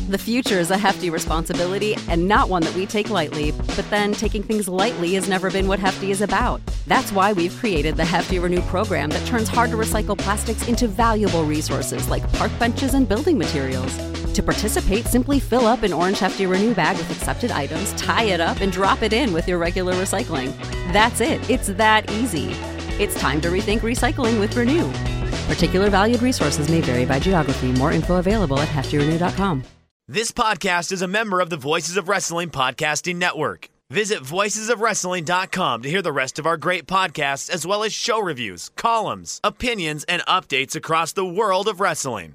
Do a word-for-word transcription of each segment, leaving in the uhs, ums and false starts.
The future is a hefty responsibility and not one that we take lightly, but then taking things lightly has never been what Hefty is about. That's why we've created the Hefty Renew program that turns hard-to-recycle plastics into valuable resources like park benches and building materials. To participate, simply fill up an orange Hefty Renew bag with accepted items, tie it up, and drop it in with your regular recycling. That's it. It's that easy. It's time to rethink recycling with Renew. Particular valued resources may vary by geography. More info available at hefty renew dot com. This podcast is a member of the Voices of Wrestling Podcasting Network. Visit voices of wrestling dot com to hear the rest of our great podcasts, as well as show reviews, columns, opinions, and updates across the world of wrestling.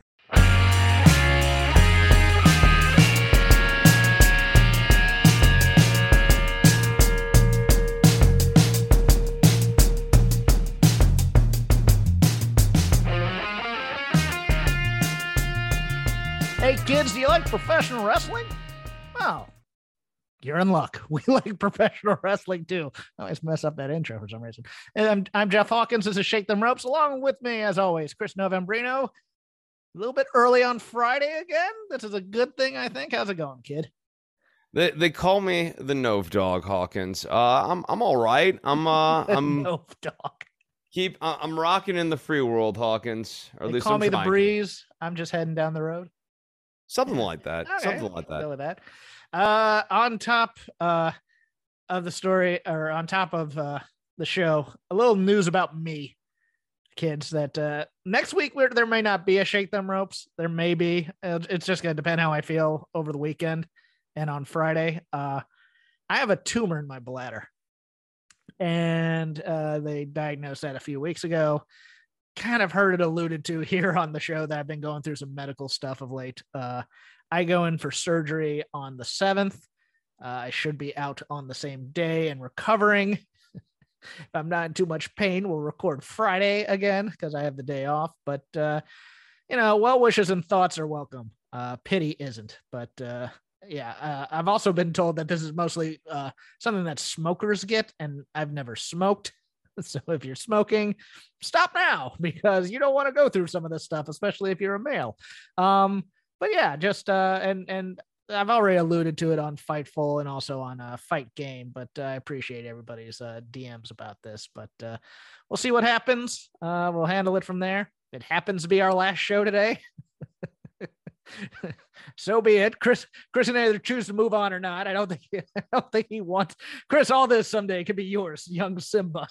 Hey kids, do you like professional wrestling? Well, you're in luck. We like professional wrestling too. I always mess up that intro for some reason. And I'm, I'm Jeff Hawkins. This is Shake Them Ropes. Along with me, as always, Chris Novembrino. A little bit early on Friday again. This is a good thing, I think. How's it going, kid? They they call me the Nove Dog, Hawkins. Uh, I'm I'm all right. I'm uh I'm Nove Dog. Keep uh, I'm rocking in the free world, Hawkins. Or at They least call I'm me the trying. Breeze. I'm just heading down the road. Something like that. Okay, Something like I'll go that. with that. Uh, on top uh, of the story, or on top of uh, the show, a little news about me, kids. That uh, next week we're, there may not be a Shake Them Ropes. There may be. It's just going to depend how I feel over the weekend and on Friday. Uh, I have a tumor in my bladder, and uh, they diagnosed that a few weeks ago. Kind of heard it alluded to here on the show that I've been going through some medical stuff of late. Uh, I go in for surgery on the seventh. Uh, I should be out on the same day and recovering. If I'm not in too much pain, we'll record Friday again because I have the day off. But, uh, you know, well wishes and thoughts are welcome. Uh, pity isn't. But, uh, yeah, uh, I've also been told that this is mostly uh, something that smokers get, and I've never smoked. So if you're smoking, stop now because you don't want to go through some of this stuff, especially if you're a male. Um, but yeah, just uh, and and I've already alluded to it on Fightful and also on uh, Fight Game, but uh, I appreciate everybody's uh, D Ms about this. But uh, we'll see what happens. Uh, we'll handle it from there. It happens to be our last show today. So be it. Chris, Chris and I either choose to move on or not. I don't think I don't think he wants Chris. All this someday could be yours, young Simba.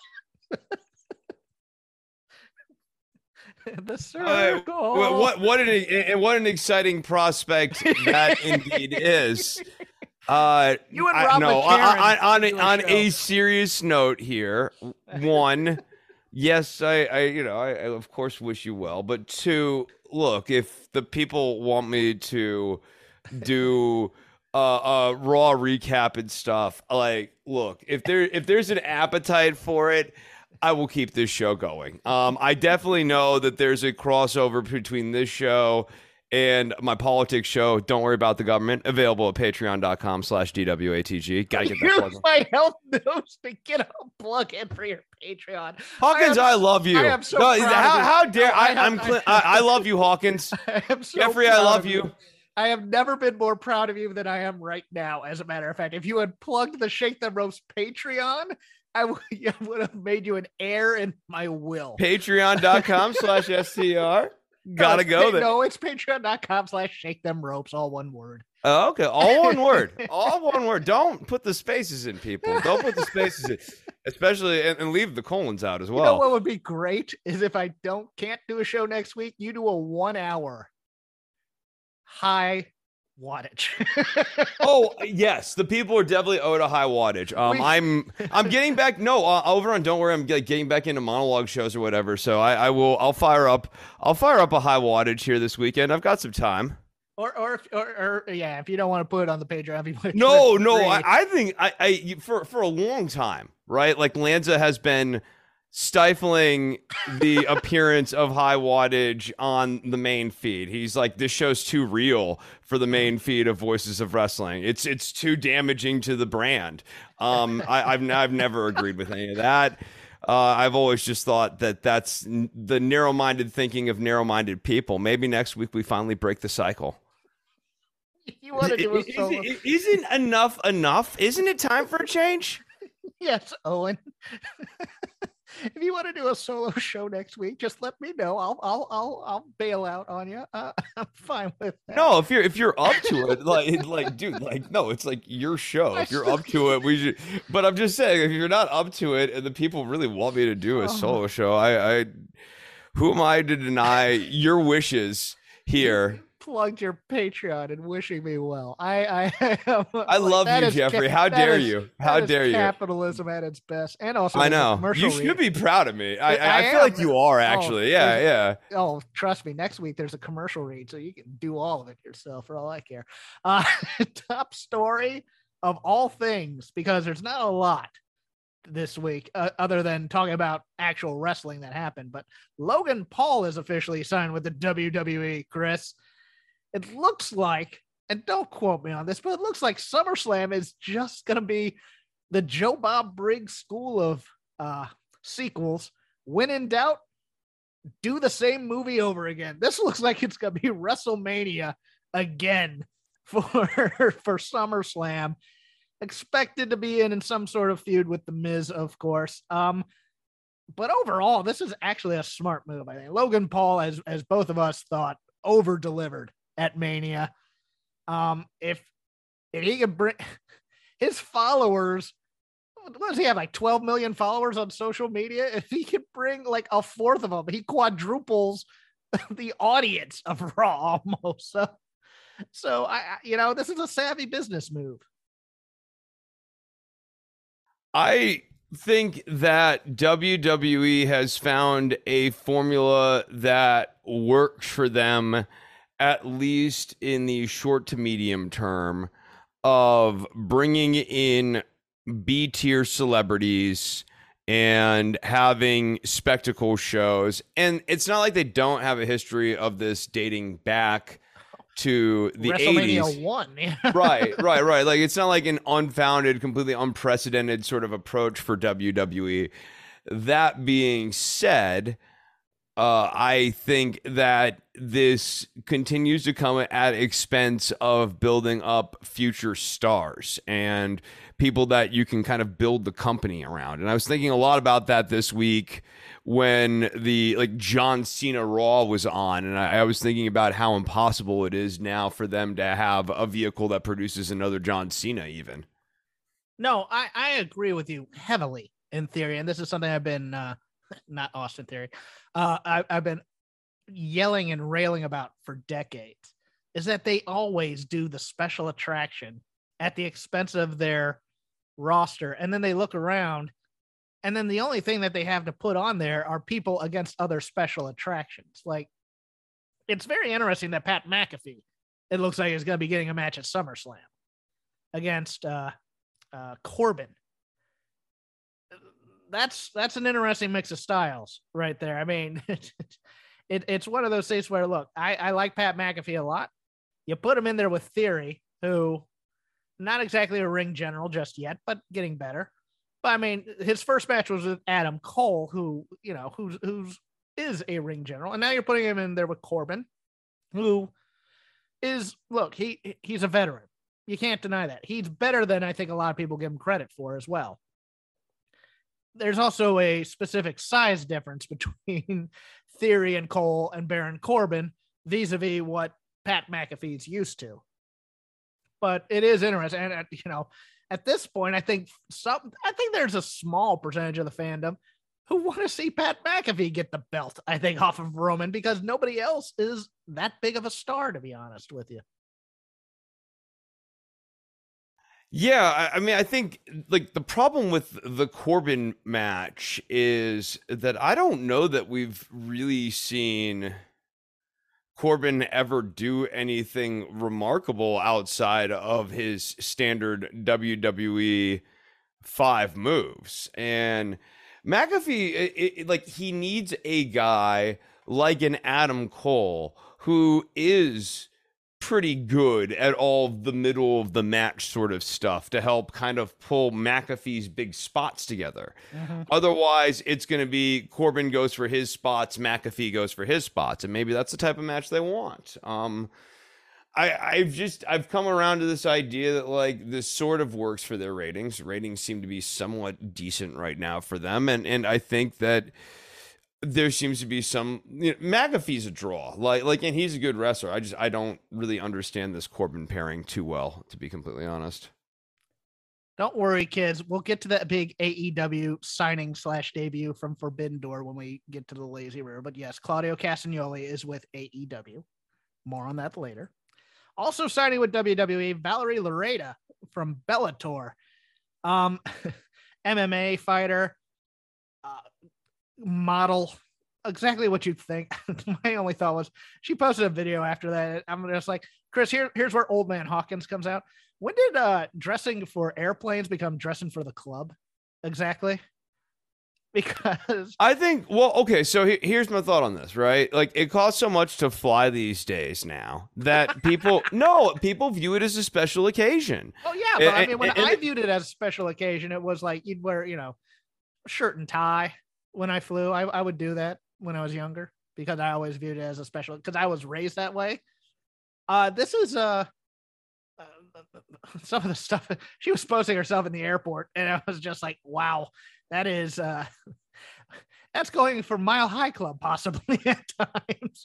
The circle. Uh, what what an what an exciting prospect that indeed is. Uh, You and I- Rob no, McCarran on, on, do a on show. a serious note here, one, yes, I, I you know I, I of course wish you well, but two, look, if the people want me to do uh, uh raw recap and stuff, like, look, if there if there's an appetite for it, I will keep this show going. Um, I definitely know that there's a crossover between this show and my politics show. Don't worry about the government. Available at patreon.com slash DWATG. Gotta get that Use plug. my health news to get a plug in for your Patreon. Hawkins, am- I, love you. I am so No, proud of how, you. how dare No, I I? have- I'm. Cl- I, I love you, Hawkins. I am so Jeffrey, I proud love of you. I have never been more proud of you than I am right now. As a matter of fact, if you had plugged the Shake Them Ropes Patreon, I would, I would have made you an heir in my will. Patreon.com slash STR. Gotta No, go it's- there. No, it's patreon.com slash shake them ropes, all one word. Oh, okay, all one word. All one word. Don't put the spaces in, people. Don't put the spaces in, especially and, and leave the colons out as well. You know what would be great is if I don't can't do a show next week, you do a one hour high wattage. Oh yes, the people are definitely owed a high wattage. Um, We- I'm I'm getting back. No, uh, over on Don't Worry, I'm like, getting back into monologue shows or whatever. So I, I will. I'll fire up. I'll fire up a high wattage here this weekend. I've got some time. Or, or, if- or, or, yeah, if you don't want to put it on the Patreon, if you put it No, for no. free. I, I think I, I you- for for a long time, right? Like Lanza has been stifling the appearance of high wattage on the main feed. He's like, this show's too real for the main feed of Voices of Wrestling. It's it's too damaging to the brand. Um, I, I've I've never agreed with any of that. Uh, I've always just thought that that's n- the narrow-minded thinking of narrow-minded people. Maybe next week we finally break the cycle. you want to do a solo, isn't, isn't enough enough? Isn't it time for a change? Yes, Owen. If you want to do a solo show next week, just let me know. I'll I'll I'll I'll bail out on you. Uh, I'm fine with that. No, if you're if you're up to it, like like dude, like no, it's like your show. If you're up to it, we should. But I'm just saying, if you're not up to it, and the people really want me to do a solo show, I, I who am I to deny your wishes here? Plugged your Patreon and wishing me well. I I I, I love you, Jeffrey. How dare is, you? How dare you? Capitalism at its best, and also I know you should read. be proud of me. I I, I feel am. like you are actually. Oh, yeah, yeah. Oh, trust me. Next week there's a commercial read, so you can do all of it yourself for all I care. Uh, top story of all things, because there's not a lot this week uh, other than talking about actual wrestling that happened. But Logan Paul is officially signed with the W W E. Chris. It looks like, and don't quote me on this, but it looks like SummerSlam is just going to be the Joe Bob Briggs school of uh, sequels. When in doubt, do the same movie over again. This looks like it's going to be WrestleMania again for, for SummerSlam. Expected to be in, in some sort of feud with The Miz, of course. Um, but overall, this is actually a smart move, I think. Logan Paul, as, as both of us thought, over-delivered at Mania. Um, if if he could bring his followers, what does he have, like twelve million followers on social media? If he could bring like a fourth of them, he quadruples the audience of Raw almost. So, so I, you know, this is a savvy business move. I think that W W E has found a formula that works for them, at least in the short to medium term, of bringing in B-tier celebrities and having spectacle shows. And it's not like they don't have a history of this dating back to the WrestleMania eighties. one. right, right, right. Like, it's not like an unfounded, completely unprecedented sort of approach for W W E. That being said, Uh, I think that this continues to come at expense of building up future stars and people that you can kind of build the company around. And I was thinking a lot about that this week when the like John Cena Raw was on, and I, I was thinking about how impossible it is now for them to have a vehicle that produces another John Cena even. No, I, I agree with you heavily in theory, and this is something I've been uh, not Austin Theory. Uh, I, I've been yelling and railing about for decades, is that they always do the special attraction at the expense of their roster. And then they look around, and then the only thing that they have to put on there are people against other special attractions. Like, it's very interesting that Pat McAfee, it looks like, is going to be getting a match at SummerSlam against uh, uh, Corbin. That's that's an interesting mix of styles right there. I mean, it, it, it's one of those things where, look, I, I like Pat McAfee a lot. You put him in there with Theory, who not exactly a ring general just yet, but getting better. But I mean, his first match was with Adam Cole, who, you know, who's who's is a ring general, and now you're putting him in there with Corbin, who is, look, he he's a veteran. You can't deny that. He's better than I think a lot of people give him credit for as well. There's also a specific size difference between Theory and Cole and Baron Corbin vis-a-vis what Pat McAfee's used to. But it is interesting. And, you know, at this point, I think some, I think there's a small percentage of the fandom who want to see Pat McAfee get the belt, I think, off of Roman, because nobody else is that big of a star, to be honest with you. Yeah, I mean, I think like the problem with the Corbin match is that I don't know that we've really seen Corbin ever do anything remarkable outside of his standard W W E five moves. And McAfee, it, it, like, he needs a guy like an Adam Cole who is pretty good at all the middle of the match sort of stuff to help kind of pull McAfee's big spots together. Mm-hmm. Otherwise, it's going to be Corbin goes for his spots, McAfee goes for his spots, and maybe that's the type of match they want. Um, I, I've just I've come around to this idea that like this sort of works for their ratings. Ratings seem to be somewhat decent right now for them, and and I think that there seems to be some you know, McAfee's a draw, like like, and he's a good wrestler. I just I don't really understand this Corbin pairing too well, to be completely honest. Don't worry, kids. We'll get to that big A E W signing slash debut from Forbidden Door when we get to the Lazy River. But yes, Claudio Castagnoli is with A E W. More on that later. Also signing with W W E, Valerie Loureda from Bellator. Um, M M A fighter, uh, model, exactly what you'd think. My only thought was she posted a video after that. I'm just like, Chris, here, here's where Old Man Hawkins comes out. When did uh, dressing for airplanes become dressing for the club? Exactly. Because I think, well, okay, so he, here's my thought on this, right? Like, it costs so much to fly these days now that people, no, people view it as a special occasion. Oh, yeah. But and, I mean, when and, I and, viewed it as a special occasion, it was like you'd wear, you know, shirt and tie when I flew. I, I would do that when I was younger because I always viewed it as a special, because I was raised that way. Uh, this is uh, uh, some of the stuff she was posting herself in the airport, and I was just like, wow, that is uh, that's going for Mile High Club possibly at times.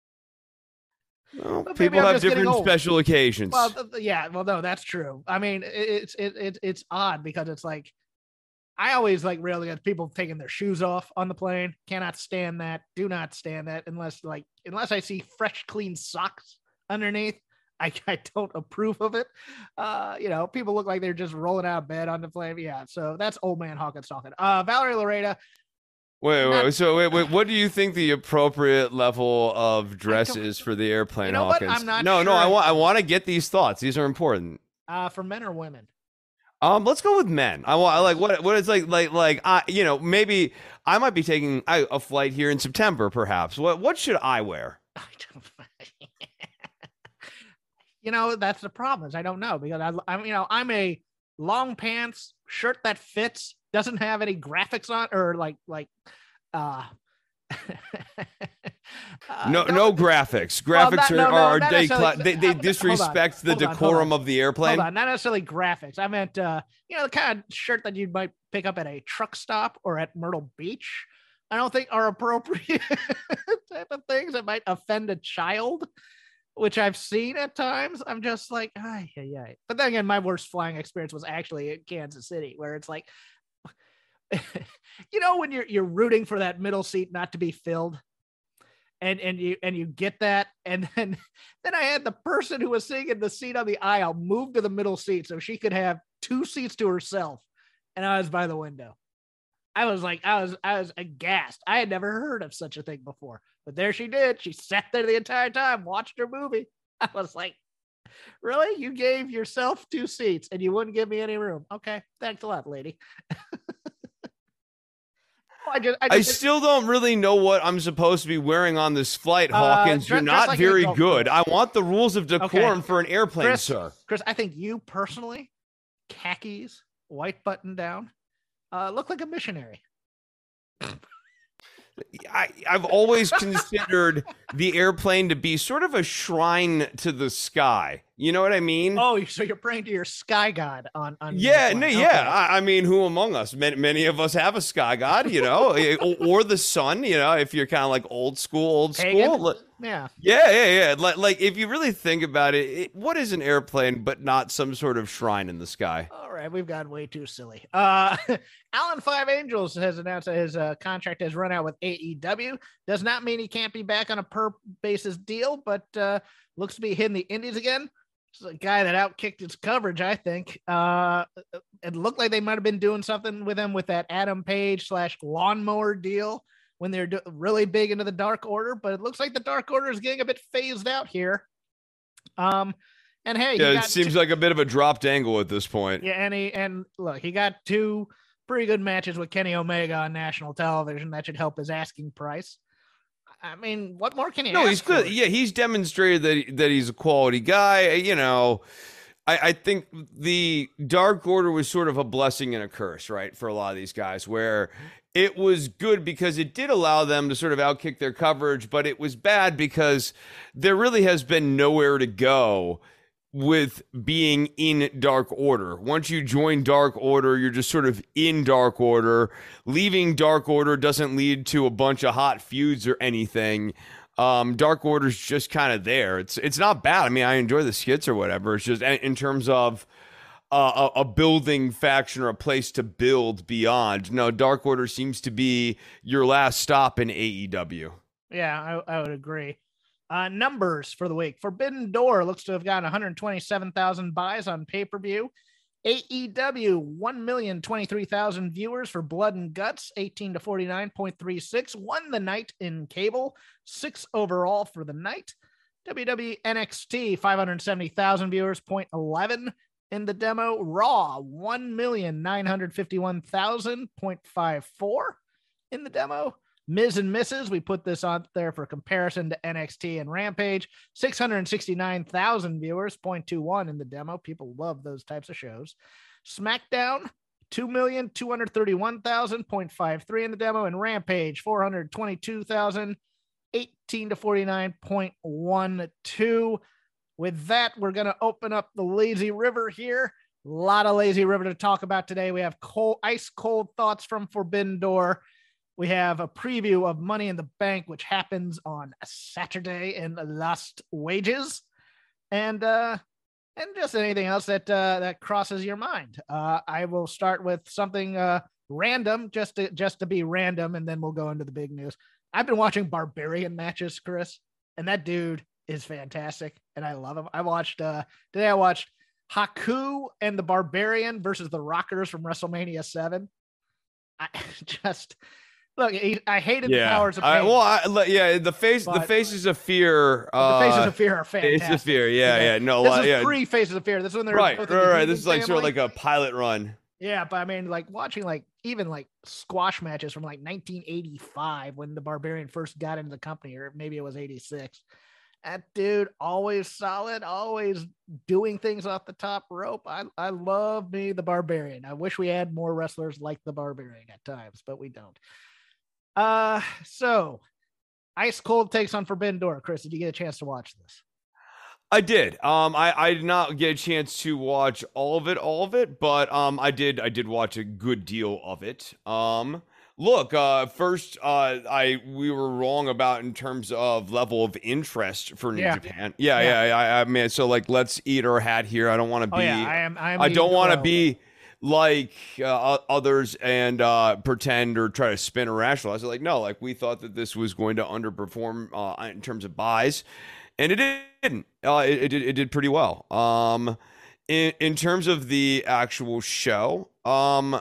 Well, people have different special occasions. Well, yeah, well, no, that's true. I mean, it's it, it it's odd because it's like I always like really get people taking their shoes off on the plane. Cannot stand that. Do not stand that unless like unless I see fresh, clean socks underneath. I, I don't approve of it. Uh, you know, people look like they're just rolling out of bed on the plane. Yeah, so that's Old Man Hawkins talking. Uh, Valerie Loureda. Wait, not, wait, so wait, wait, what do you think the appropriate level of dress is for the airplane, you know Hawkins? What? I'm not no, sure. no, I want I want to get these thoughts. These are important. Uh, for men or women? Um, let's go with men. I want like what what is like like like I you know maybe I might be taking a, a flight here in September, perhaps. What what should I wear? I don't. You know, that's the problem is I don't know because I, I'm, you know, I'm a long pants shirt that fits, doesn't have any graphics on or like, like, uh, uh no, no graphics. Graphics well, not, are, no, no, are they, cla- they, they disrespect the decorum on, of the airplane. Hold on, not necessarily graphics. I meant, uh, you know, the kind of shirt that you might pick up at a truck stop or at Myrtle Beach. I don't think are appropriate type of things that might offend a child, which I've seen at times. I'm just like, ay, ay, ay. But then again, my worst flying experience was actually in Kansas City, where it's like, you know, when you're you're rooting for that middle seat not to be filled, and and you and you get that, and then then I had the person who was sitting in the seat on the aisle move to the middle seat so she could have two seats to herself, and I was by the window. I was like, I was I was aghast. I had never heard of such a thing before. But there she did. She sat there the entire time, watched her movie. I was like, really? You gave yourself two seats and you wouldn't give me any room. Okay. Thanks a lot, lady. I, just, I, just, I still don't really know what I'm supposed to be wearing on this flight, Hawkins. Uh, dress, You're not like very good. I want the rules of decorum okay. for an airplane, Chris, sir. Chris, I think you personally, khakis, white button down, uh, look like a missionary. I, I've always considered the airplane to be sort of a shrine to the sky. You know what I mean? Oh, so you're praying to your sky god on, on yeah, no, okay. yeah. I, I mean, who among us? Many, many of us have a sky god, you know, or, or the sun, you know, if you're kind of like old school, old Pagan? school. Yeah. Yeah, yeah, yeah. Like, like if you really think about it, it, what is an airplane but not some sort of shrine in the sky? All right, we've gotten way too silly. Uh, Alan Five Angels has announced that his uh, contract has run out with A E W. Does not mean he can't be back on a per basis deal, but uh, looks to be hitting the indies again. This is a guy that outkicked his coverage, I think. Uh, it looked like they might have been doing something with him with that Adam Page slash lawnmower deal when they're do- really big into the Dark Order, but it looks like the Dark Order is getting a bit phased out here. Um, and hey, yeah, it seems two- like a bit of a dropped angle at this point. Yeah, and he and look, he got two pretty good matches with Kenny Omega on national television. That should help his asking price. I mean, what more can he? No, ask he's good. for? Yeah, he's demonstrated that he, that he's a quality guy. You know, I, I think the Dark Order was sort of a blessing and a curse, right, for a lot of these guys, where it was good because it did allow them to sort of outkick their coverage, but it was bad because there really has been nowhere to go with being in Dark Order. Once you join Dark Order, you're just sort of in Dark Order. Leaving Dark Order doesn't lead to a bunch of hot feuds or anything. Um, Dark Order's just kind of there. It's it's not bad. I mean, I enjoy the skits or whatever. It's just in terms of Uh, a, a building faction or a place to build beyond. No, Dark Order seems to be your last stop in A E W. Yeah, I, I would agree. Uh, numbers for the week. Forbidden Door looks to have gotten one hundred twenty-seven thousand buys on pay-per-view. A E W, one million twenty-three thousand viewers for Blood and Guts, eighteen to forty-nine point three six. Won the night in cable, six overall for the night. W W E N X T, five hundred seventy thousand viewers, point eleven. In the demo. Raw, one million nine hundred fifty-one thousand point five four in the demo. Miz and Misses, we put this on there for comparison to N X T and Rampage, six hundred sixty-nine thousand viewers, zero point two one in the demo. People love those types of shows. SmackDown, two million two hundred thirty-one thousand point five three in the demo, and Rampage, four hundred twenty-two thousand, eighteen to forty-nine point one two. With that, we're going to open up the Lazy River here. A lot of Lazy River to talk about today. We have cold, ice cold thoughts from Forbidden Door. We have a preview of Money in the Bank, which happens on Saturday in Lost Wages, and uh, and just anything else that uh, that crosses your mind. Uh, I will start with something uh, random, just to just to be random, and then we'll go into the big news. I've been watching Barbarian matches, Chris, and that dude is fantastic, and I love him. I watched uh today I watched Haku and the Barbarian versus the Rockers from WrestleMania seven. I just look, I hated yeah. the Powers of Pain. I, well, I, yeah, the face, the but, Faces of Fear. Uh, the Faces of Fear are fantastic. Faces of Fear, yeah, yeah. No, this uh, is yeah. pre Faces of Fear. This is when they're right, both right, right. This is like family. sort of like a pilot run. Yeah, but I mean, like watching like even like squash matches from like nineteen eighty-five when the Barbarian first got into the company, or maybe it was eighty-six. That dude always solid, always doing things off the top rope. I, I love me the Barbarian. I wish we had more wrestlers like the Barbarian at times, but we don't. Uh, so Ice Cold takes on Forbidden Door. Chris, did you get a chance to watch this? I did. Um, I, I did not get a chance to watch all of it, all of it, but um, I did. I did watch a good deal of it. Um. Look, uh, first, uh, I we were wrong about in terms of level of interest for New yeah. Japan. Yeah, yeah, yeah. I, I mean, so like, let's eat our hat here. I don't want to be. Oh, yeah, I am. I, am I don't want to be like uh, others and uh, pretend or try to spin or rationalize it. Like, no, like we thought that this was going to underperform uh, in terms of buys, and it didn't. Uh, it, it did. It did pretty well. Um, in in terms of the actual show, um.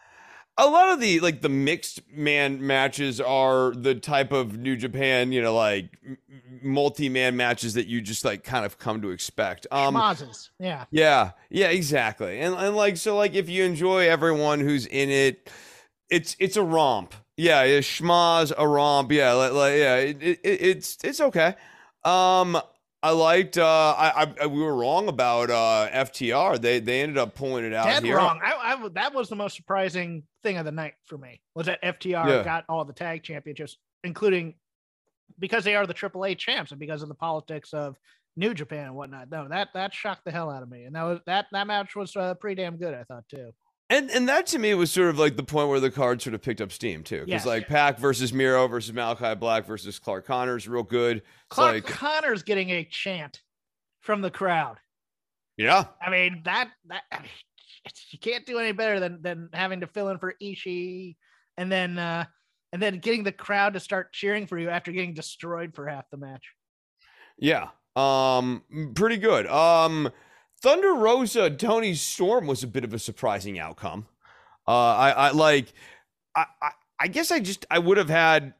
A lot of the like the mixed man matches are the type of New Japan, you know, like m- multi-man matches that you just like kind of come to expect. Um, Schmazes. Yeah. Yeah. Yeah, exactly. And and like so like if you enjoy everyone who's in it, it's it's a romp. Yeah, a schmaz, a romp. Yeah, like, like yeah, it, it, it's it's okay. Um I liked. Uh, I, I we were wrong about uh, F T R. They they ended up pulling it out Dead here. wrong. I, I that was the most surprising thing of the night for me. Was that F T R Yeah. got all the tag championships, including because they are the triple A champs and because of the politics of New Japan and whatnot. No, that that shocked the hell out of me. And that was that that match was uh, pretty damn good, I thought too. And and that to me was sort of like the point where the card sort of picked up steam too, because Yes. like Pac versus Miro versus Malachi Black versus Clark Connors, real good. It's Clark like, Connor's getting a chant from the crowd. yeah, I mean that that I mean, you can't do any better than than having to fill in for Ishii and then uh, and then getting the crowd to start cheering for you after getting destroyed for half the match. yeah, um, pretty good. Um, Thunder Rosa, Tony Storm was a bit of a surprising outcome. Uh, I I like, I I, I guess I just I would have had.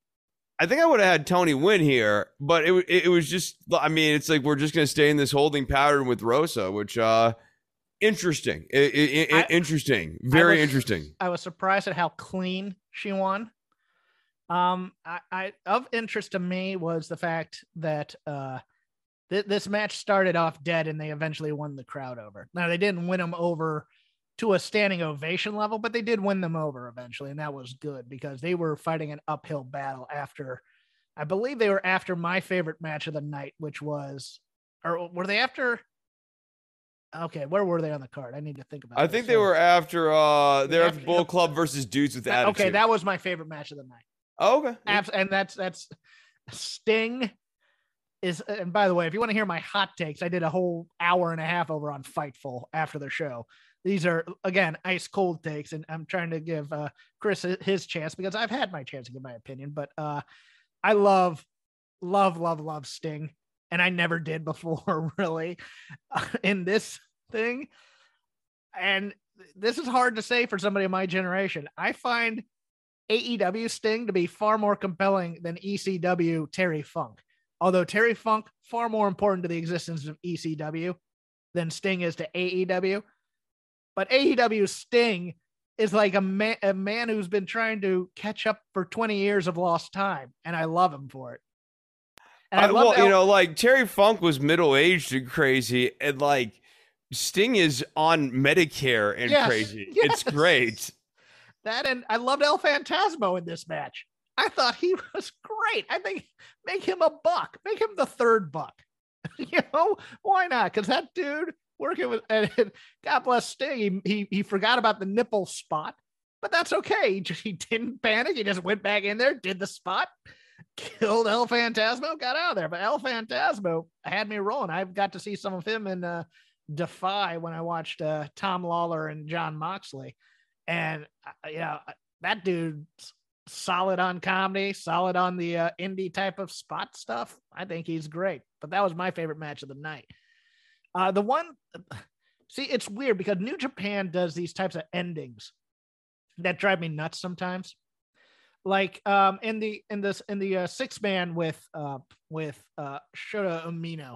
I think I would have had Tony win here, but it it, it was just, I mean, it's like we're just going to stay in this holding pattern with Rosa, which, uh, interesting. It, it, I- interesting. Very I was- interesting. I was surprised at how clean she won. Um, I, I of interest to me was the fact that uh, th- this match started off dead and they eventually won the crowd over. Now they didn't win them over to a standing ovation level, but they did win them over eventually. And that was good because they were fighting an uphill battle after, I believe they were after my favorite match of the night, which was, or were they after? Okay, where were they on the card? I need to think about it. I think they were after, uh, they're after Bullet Club versus Dudes with that, Attitude. Okay, that was my favorite match of the night. Oh, okay. Abs- and that's, that's Sting is, and by the way, if you want to hear my hot takes, I did a whole hour and a half over on Fightful after the show. These are, again, ice cold takes, and I'm trying to give uh, Chris his chance because I've had my chance to give my opinion, but uh, I love, love, love, love Sting. And I never did before, really, uh, in this thing. And this is hard to say for somebody of my generation. I find A E W Sting to be far more compelling than E C W Terry Funk. Although Terry Funk, far more important to the existence of E C W than Sting is to A E W. But A E W Sting is like a man, a man who's been trying to catch up for twenty years of lost time. And I love him for it. And I, I well, El- you know, like Terry Funk was middle-aged and crazy, and like Sting is on Medicare and yes, crazy. Yes. It's great. That, and I loved El Phantasmo in this match. I thought he was great. I think make him a buck, make him the third buck. You know, why not? Because that dude working with, and God bless Sting, he, he he forgot about the nipple spot, but that's okay. He just he didn't panic. He just went back in there, did the spot. Killed El Phantasmo, got out of there. But El Phantasmo had me rolling. I've got to see some of him in uh, Defy when I watched uh, Tom Lawler and John Moxley. And, uh, you know, that dude's solid on comedy, solid on the uh, indie type of spot stuff. I think he's great. But that was my favorite match of the night. Uh, the one, see, it's weird because New Japan does these types of endings that drive me nuts sometimes. Like um in the in this in the uh, six man with uh with uh Shota Umino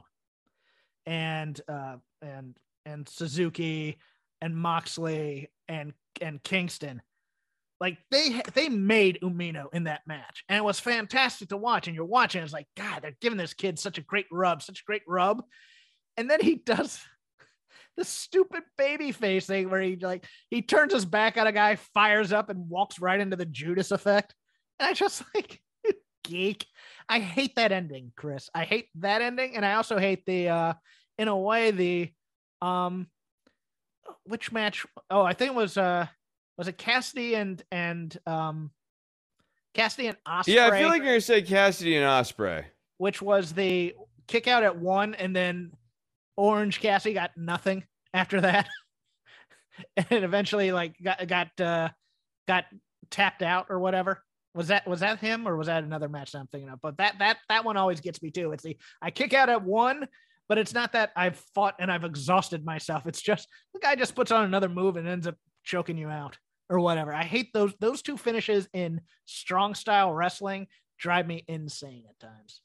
and uh and and Suzuki and Moxley and and Kingston, like they they made Umino in that match, and it was fantastic to watch. And you're watching, it's like, God, they're giving this kid such a great rub, such a great rub, and then he does the stupid baby face thing where he like he turns his back on a guy, fires up, and walks right into the Judas effect. And I just like geek. I hate that ending, Chris. I hate that ending, and I also hate the uh in a way the um which match? Oh, I think it was uh was it Cassidy and and um Cassidy and Ospreay? Yeah, I feel like you're gonna say Cassidy and Ospreay, which was the kick out at one, and then Orange Cassidy got nothing after that, and eventually like got got uh, got tapped out or whatever. Was that was that him or was that another match that I'm thinking of? But that that that one always gets me too. It's the I kick out at one, but it's not that I've fought and I've exhausted myself. It's just the guy just puts on another move and ends up choking you out or whatever. I hate those those two finishes in strong style wrestling. Drive me insane at times.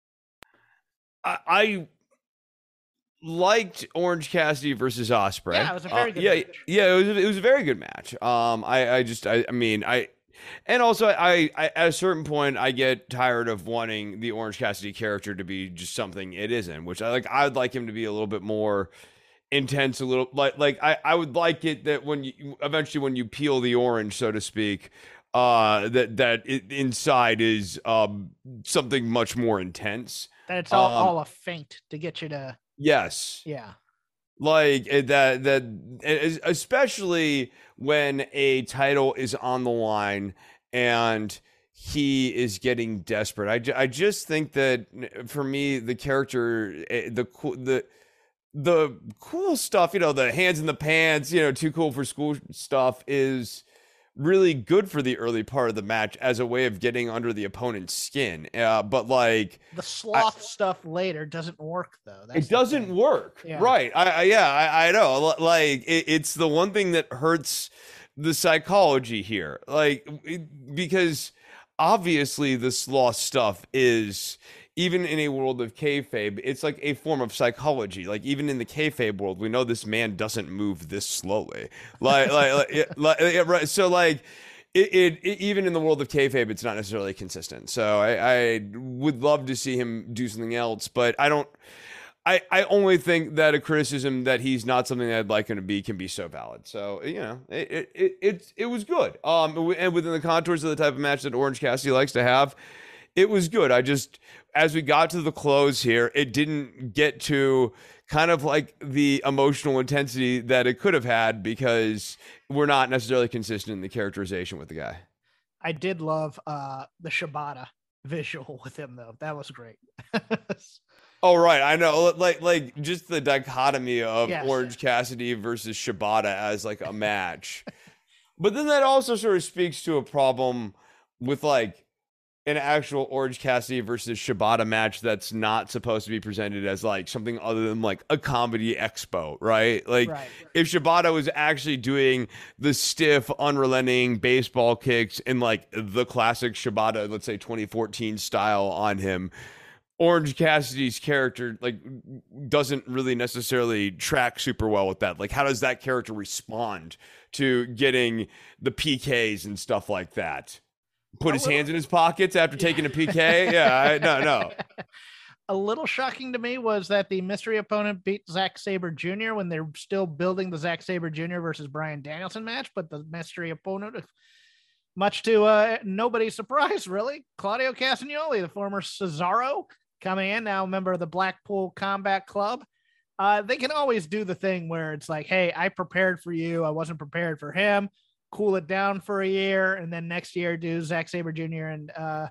I. I... liked Orange Cassidy versus Ospreay. Yeah, it was a very uh, good yeah, match. Yeah, it was it was a very good match. Um, I I just I, I mean I, and also I, I at a certain point I get tired of wanting the Orange Cassidy character to be just something it isn't. Which I like. I would like him to be a little bit more intense, a little like like I I would like it that when you eventually when you peel the orange, so to speak, uh, that that it, inside is um something much more intense. That it's all, um, all a feint to get you to. Yes. Yeah. Like that, that especially when a title is on the line and he is getting desperate. I, I just think that for me, the character, the the the cool stuff, you know, the hands in the pants, you know, too cool for school stuff is really good for the early part of the match as a way of getting under the opponent's skin. Uh, but like the sloth I, stuff later doesn't work though. That's it doesn't thing. work. Yeah. Right. I, I yeah, I, I know. Like it, it's the one thing that hurts the psychology here. Like it, because obviously the sloth stuff is, even in a world of kayfabe, it's like a form of psychology. Like even in the kayfabe world, we know this man doesn't move this slowly. Like, like, like, like, like, right. So like, it, it, it, even in the world of kayfabe, it's not necessarily consistent. So I, I would love to see him do something else, but I don't. I, I only think that a criticism that he's not something that I'd like him to be can be so valid. So, you know, it it it, it, it was good. Um, and within the contours of the type of match that Orange Cassidy likes to have, it was good. I just, as we got to the close here, it didn't get to kind of like the emotional intensity that it could have had because we're not necessarily consistent in the characterization with the guy. I did love uh, the Shibata visual with him, though. That was great. Oh, right. I know. Like, like just the dichotomy of Yes. Orange Cassidy versus Shibata as like a match. But then that also sort of speaks to a problem with like an actual Orange Cassidy versus Shibata match that's not supposed to be presented as like something other than like a comedy expo, right? Like Right. if Shibata was actually doing the stiff, unrelenting baseball kicks in like the classic Shibata, let's say twenty fourteen style on him, Orange Cassidy's character like doesn't really necessarily track super well with that. Like, how does that character respond to getting the P Ks and stuff like that? Put A his little- hands in his pockets after taking a P K? Yeah, I, no, no. A little shocking to me was that the mystery opponent beat Zack Sabre Junior when they're still building the Zack Sabre Junior versus Bryan Danielson match, but the mystery opponent, much to uh, nobody's surprise, really, Claudio Castagnoli, the former Cesaro, coming in, now a member of the Blackpool Combat Club. Uh, they can always do the thing where it's like, hey, I prepared for you. I wasn't prepared for him. Cool it down for a year. And then next year do Zack Sabre Junior and uh,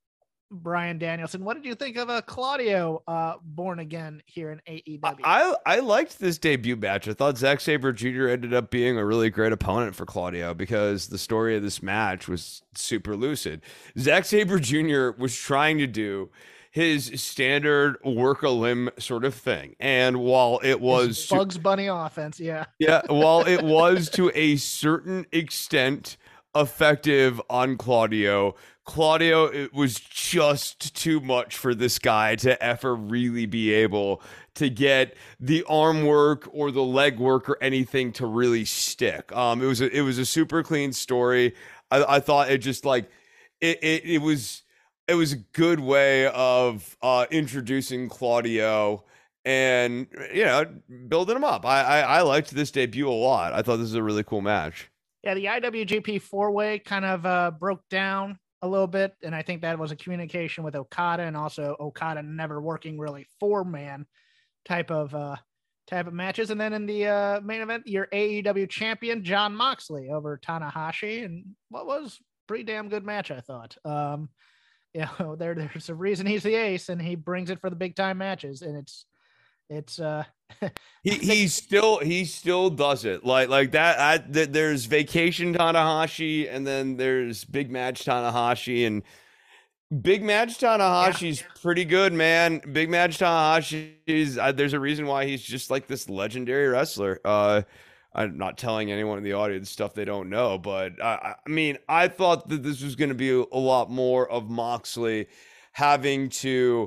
Bryan Danielson. What did you think of uh, Claudio uh, born again here in A E W? I, I liked this debut match. I thought Zack Sabre Junior ended up being a really great opponent for Claudio because the story of this match was super lucid. Zack Sabre Junior was trying to do his standard work a limb sort of thing. And while it was His Bugs Bunny offense, yeah. yeah, while it was to a certain extent effective on Claudio, Claudio, it was just too much for this guy to ever really be able to get the arm work or the leg work or anything to really stick. Um, it was a, it was a super clean story. I, I thought it just like it, it it was it was a good way of uh, introducing Claudio and, you know, building him up. I, I I liked this debut a lot. I thought this was a really cool match. Yeah, the I W G P four-way kind of uh, broke down a little bit, and I think that was a communication with Okada, and also Okada never working really four-man type of uh, type of matches. And then in the uh, main event, your A E W champion Jon Moxley over Tanahashi, and what was a pretty damn good match, I thought. Um, you know, there there's a reason he's the ace, and he brings it for the big time matches, and it's it's uh he he still he still does it like like that. I, th- there's Vacation Tanahashi, and then there's Big Match Tanahashi, and Big Match Tanahashi's yeah. pretty good, man. Big Match Tanahashi's uh, there's a reason why he's just like this legendary wrestler. Uh, I'm not telling anyone in the audience stuff they don't know, but I, I mean, I thought that this was going to be a lot more of Moxley having to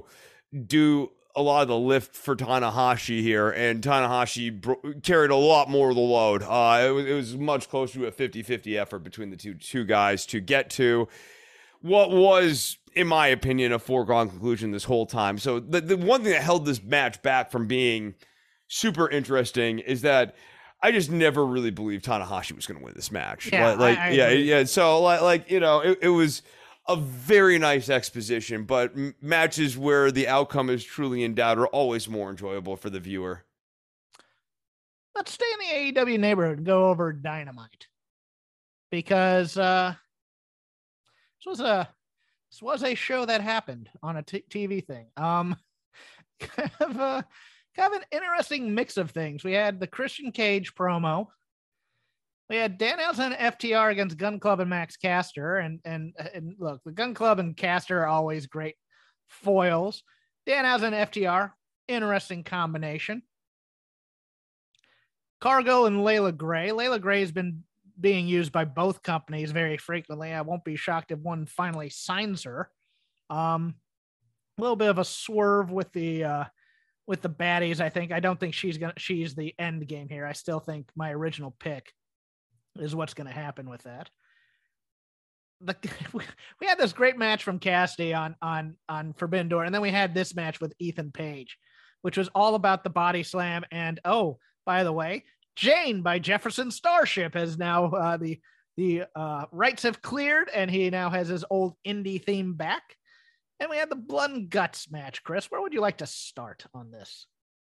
do a lot of the lift for Tanahashi here, and Tanahashi bro- carried a lot more of the load. Uh, it was, it was much closer to a fifty-fifty effort between the two two guys to get to what was, in my opinion, a foregone conclusion this whole time. So the, the one thing that held this match back from being super interesting is that I just never really believed Tanahashi was going to win this match. Yeah, like, like I, I yeah, agree. yeah. So like, like you know, it, it was a very nice exposition, but m- matches where the outcome is truly in doubt are always more enjoyable for the viewer. Let's stay in the A E W neighborhood and go over Dynamite, because uh, this was a this was a show that happened on a t- TV thing. Um, kind of a kind of an interesting mix of things. We had the Christian Cage promo. We had Danhausen and F T R against Gun Club and Max Caster. And, and, and look, the Gun Club and Caster are always great foils. Danhausen and F T R, interesting combination. Cargo and Layla Gray. Layla Gray has been being used by both companies very frequently. I won't be shocked if one finally signs her. Um, a little bit of a swerve with the uh, with the baddies, I think. I don't think she's gonna she's the end game here. I still think my original pick is what's going to happen with that. The, we had this great match from Cassidy on on on Forbidden Door, and then we had this match with Ethan Page. which was all about the body slam. And oh, by the way, Jane by Jefferson Starship has now uh, the the uh, rights have cleared, and he now has his old indie theme back. And we had the blood and guts match. Chris, where would you like to start on this?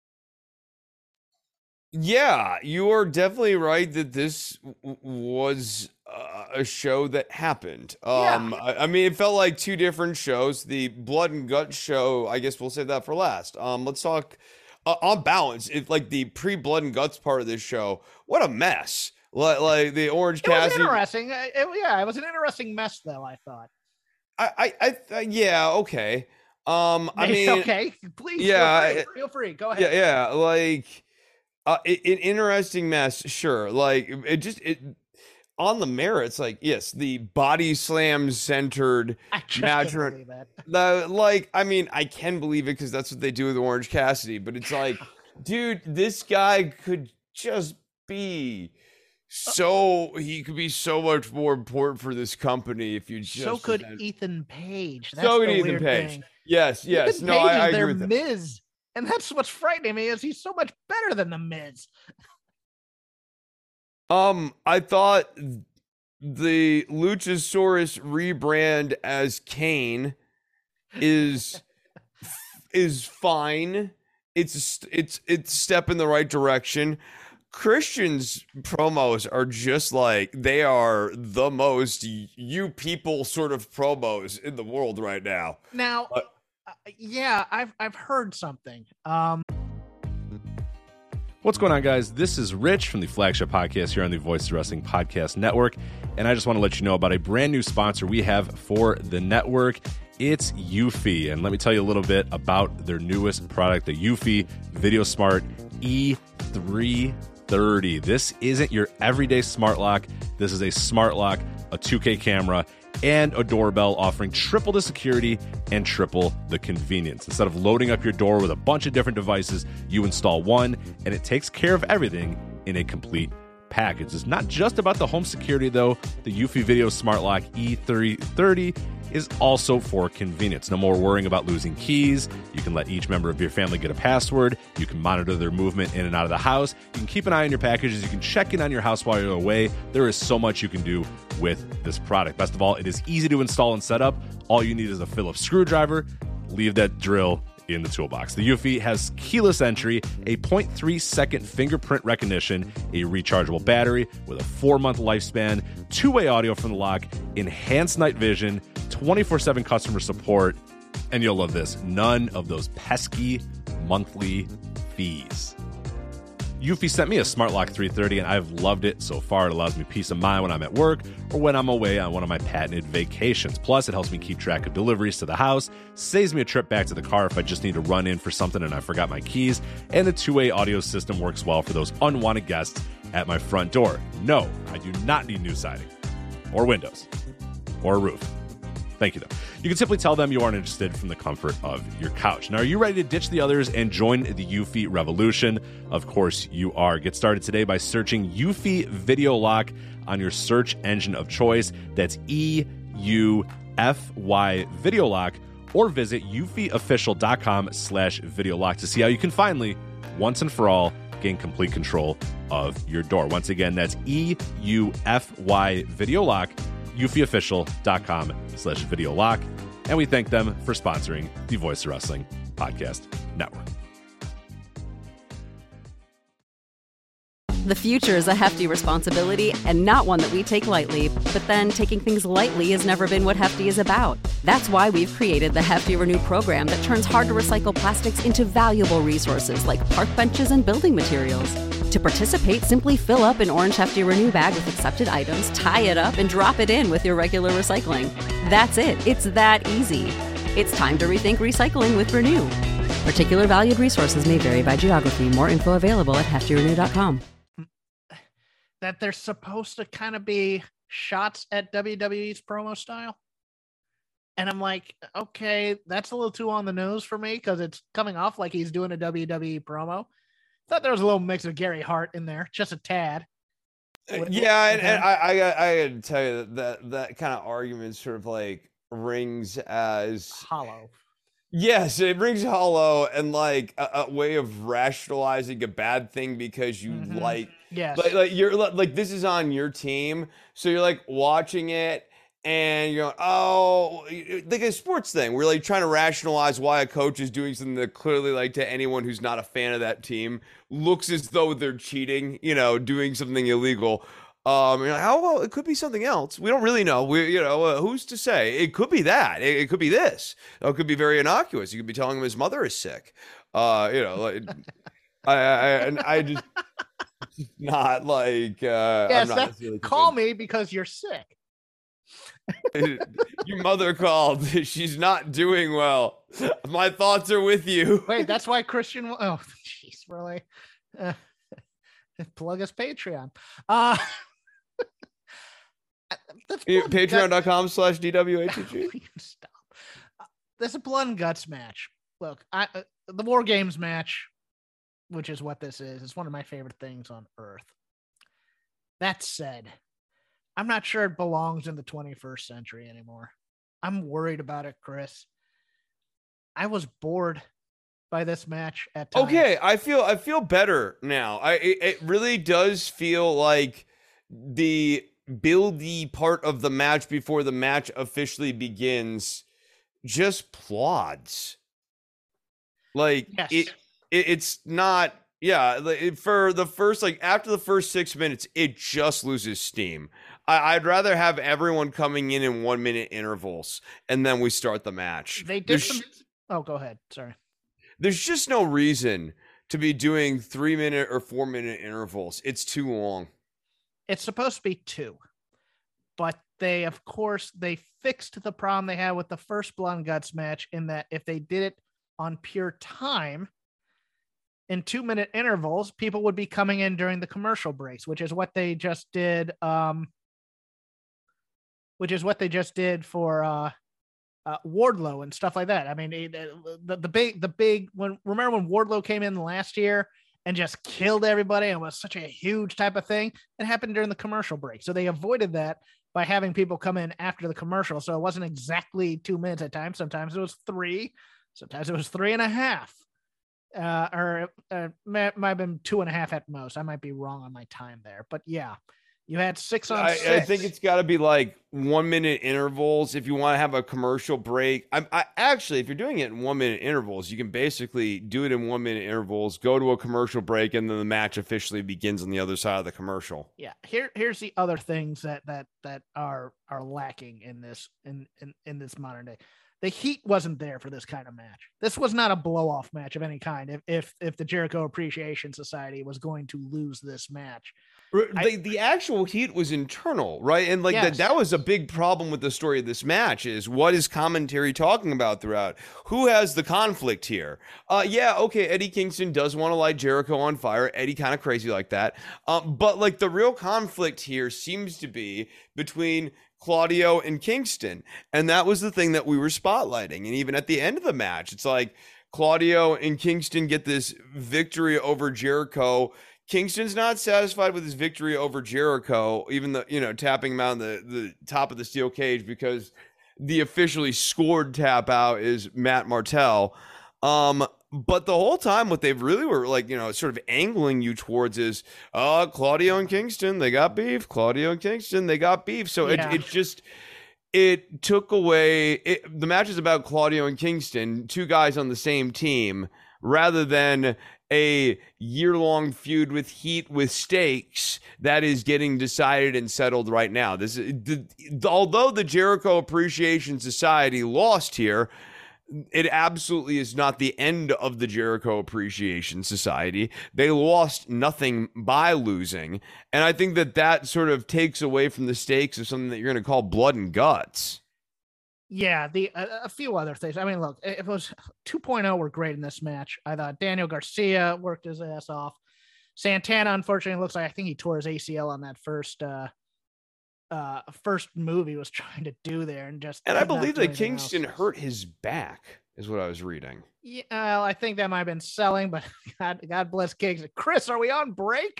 Yeah, you are definitely right that this w- was uh, a show that happened. Um, Yeah. I, I mean, it felt like two different shows. The blood and guts show, I guess we'll save that for last. Um, let's talk uh, on balance. If like the pre-blood and guts part of this show, what a mess! Like, like the Orange It was Cassidy. interesting. It- it- yeah, it was an interesting mess, though, I thought. I, I, I, uh, yeah, okay. Um, I mean, okay, please, yeah, feel free, feel free. Go ahead. yeah, yeah, like. Uh, an interesting mess, sure. Like it just it on the merits, like yes, the body slam centered I just match. can't believe that. The like, I mean, I can believe it because that's what they do with Orange Cassidy. But it's like, dude, this guy could just be so he could be so much more important for this company if you just So could had- Ethan Page. That's so the could Ethan weird Page. thing. Yes, yes. Ethan No, Page I, I is agree their with that. Miz, and that's what's frightening me is he's so much better than the Miz. Um, I thought the Luchasaurus rebrand as Kane is is fine. It's it's it's a step in the right direction. Christian's promos are just like they are the most you people sort of promos in the world right now. Now, But- uh, yeah, I've I've heard something. Um, What's going on, guys? This is Rich from the flagship podcast here on the Voices of Wrestling Podcast Network, and I just want to let you know about a brand new sponsor we have for the network. It's Eufy, and let me tell you a little bit about their newest product, the Eufy Video Smart E three thirty. This isn't your everyday smart lock. This is a smart lock, a two K camera, and a doorbell offering triple the security and triple the convenience. Instead of loading up your door with a bunch of different devices, you install one, and it takes care of everything in a complete package. It's not just about the home security, though. The Eufy Video Smart Lock E three thirty is also for convenience. No more worrying about losing keys. You can let each member of your family get a password. You can monitor their movement in and out of the house. You can keep an eye on your packages. You can check in on your house while you're away. There is so much you can do with this product. Best of all, it is easy to install and set up. All you need is a Phillips screwdriver. Leave that drill in the toolbox. The Eufy has keyless entry, a zero point three second fingerprint recognition, a rechargeable battery with a four-month lifespan, two-way audio from the lock, enhanced night vision, twenty-four seven customer support, and you'll love this, none of those pesky monthly fees. Eufy sent me a Smart Lock three thirty, and I've loved it so far. It allows me peace of mind when I'm at work or when I'm away on one of my patented vacations. Plus, it helps me keep track of deliveries to the house, saves me a trip back to the car if I just need to run in for something and I forgot my keys, and the two-way audio system works well for those unwanted guests at my front door. No, I do not need new siding or windows or a roof. Thank you, though. You can simply tell them you aren't interested from the comfort of your couch. Now, are you ready to ditch the others and join the Eufy revolution? Of course you are. Get started today by searching Eufy Video Lock on your search engine of choice. That's E U F Y Video Lock, or visit eufyofficial.com slash video lock to see how you can finally, once and for all, gain complete control of your door. Once again, that's E U F Y Video Lock, eufyofficial.com slash video lock. And we thank them for sponsoring the Voice of Wrestling Podcast Network. The future is a hefty responsibility and not one that we take lightly. But then taking things lightly has never been what Hefty is about. That's why we've created the Hefty Renew program that turns hard to recycle plastics into valuable resources like park benches and building materials. To participate, simply fill up an orange Hefty Renew bag with accepted items, tie it up, and drop it in with your regular recycling. That's it. It's that easy. It's time to rethink recycling with Renew. Particular valued resources may vary by geography. More info available at hefty renew dot com. that they're supposed to kind of be shots at W W E's promo style. And I'm like, okay, that's a little too on the nose for me because it's coming off like he's doing a W W E promo. Thought there was a little mix of Gary Hart in there, just a tad. What, yeah, what, and, and I, I got I got to tell you that that, that kind of argument sort of like rings as hollow. Yes, it rings hollow and like a, a way of rationalizing a bad thing because you Mm-hmm. like Yes. like like you're li- like this is on your team, so you're like watching it and you're going, oh, y- like a sports thing. We're like trying to rationalize why a coach is doing something that clearly, like to anyone who's not a fan of that team, looks as though they're cheating, you know, doing something illegal. Um, you're like, oh well, it could be something else. We don't really know. We, you know, uh, who's to say? It could be that. It, it could be this. It could be very innocuous. You could be telling him his mother is sick. Uh, you know, like, I, I, and I just not like. Uh, I'm Yes, not that, necessarily call convinced. me because you're sick. Your mother called. She's not doing well. My thoughts are with you. Wait, that's why Christian. Oh, jeez, really? Uh, plug us Patreon. Uh, that's blood and gut- Patreon.com slash DWATG. Stop. Uh, There's a blood and guts match. Look, I uh, the War Games match, which is what this is, is one of my favorite things on earth. That said, I'm not sure it belongs in the twenty-first century anymore. I'm worried about it, Chris. I was bored by this match at times. Okay, I feel I feel better now. I it, it really does feel like the buildy part of the match before the match officially begins just plods. Like Yes. it, it it's not yeah, like, it- for the first like after the first six minutes it just loses steam. I, I'd rather have everyone coming in in one minute intervals and then we start the match. They did There's some. Oh, go ahead. Sorry. there's just no reason to be doing three minute or four minute intervals. It's too long. It's supposed to be two, but they, of course, they fixed the problem they had with the first Blood and Guts match in that if they did it on pure time in two minute intervals, people would be coming in during the commercial breaks, which is what they just did. Um, which is what they just did for uh, uh, Wardlow and stuff like that. I mean, it, the the big the big when remember when Wardlow came in last year and just killed everybody and was such a huge type of thing. It happened during the commercial break, so they avoided that by having people come in after the commercial. So it wasn't exactly two minutes at times. Sometimes it was three. Sometimes it was three and a half. Uh, or uh, might, might have been two and a half at most. I might be wrong on my time there, but yeah, you had six on I, six. I think it's got to be like one minute intervals if you want to have a commercial break. I, I actually, if you're doing it in one minute intervals, you can basically do it in one minute intervals, go to a commercial break, and then the match officially begins on the other side of the commercial. Yeah. Here, here's the other things that that that are are lacking in this in in, in this modern day. The heat wasn't there for this kind of match. This was not a blow off match of any kind. If if if the Jericho Appreciation Society was going to lose this match, R- I- The, the actual heat was internal, right? And like that, Yes. that was a big problem with the story of this match is what is commentary talking about throughout? Who has the conflict here? Uh, yeah, okay, Eddie Kingston does want to light Jericho on fire. Eddie kind of crazy like that. Um, but like the real conflict here seems to be between Claudio and Kingston. And that was the thing that we were spotlighting. And even at the end of the match, it's like Claudio and Kingston get this victory over Jericho. Kingston's not satisfied with his victory over Jericho, even though, you know, tapping him out on the, the top of the steel cage because the officially scored tap out is Matt Martell. Um, but the whole time, what they really were like, you know, sort of angling you towards is, uh, Claudio and Kingston, they got beef. Claudio and Kingston, they got beef. So Yeah. it, it just, it took away, it, the match is about Claudio and Kingston, two guys on the same team, rather than a year-long feud with heat with stakes that is getting decided and settled right now. This is the, although the Jericho Appreciation Society lost here, it absolutely is not the end of the Jericho Appreciation Society. They lost nothing by losing, and I think that that sort of takes away from the stakes of something that you're going to call blood and guts. yeah, the a, a few other things. I mean, look, it, it was two point oh were great in this match. I thought Daniel Garcia worked his ass off. Santana, unfortunately, looks like I think he tore his A C L on that first uh uh first move he was trying to do there, and just And I did not believe do that anything Kingston else. hurt his back, is what I was reading. Yeah, well, I think that might have been selling, but God, God bless Kingston. Chris, are we on break?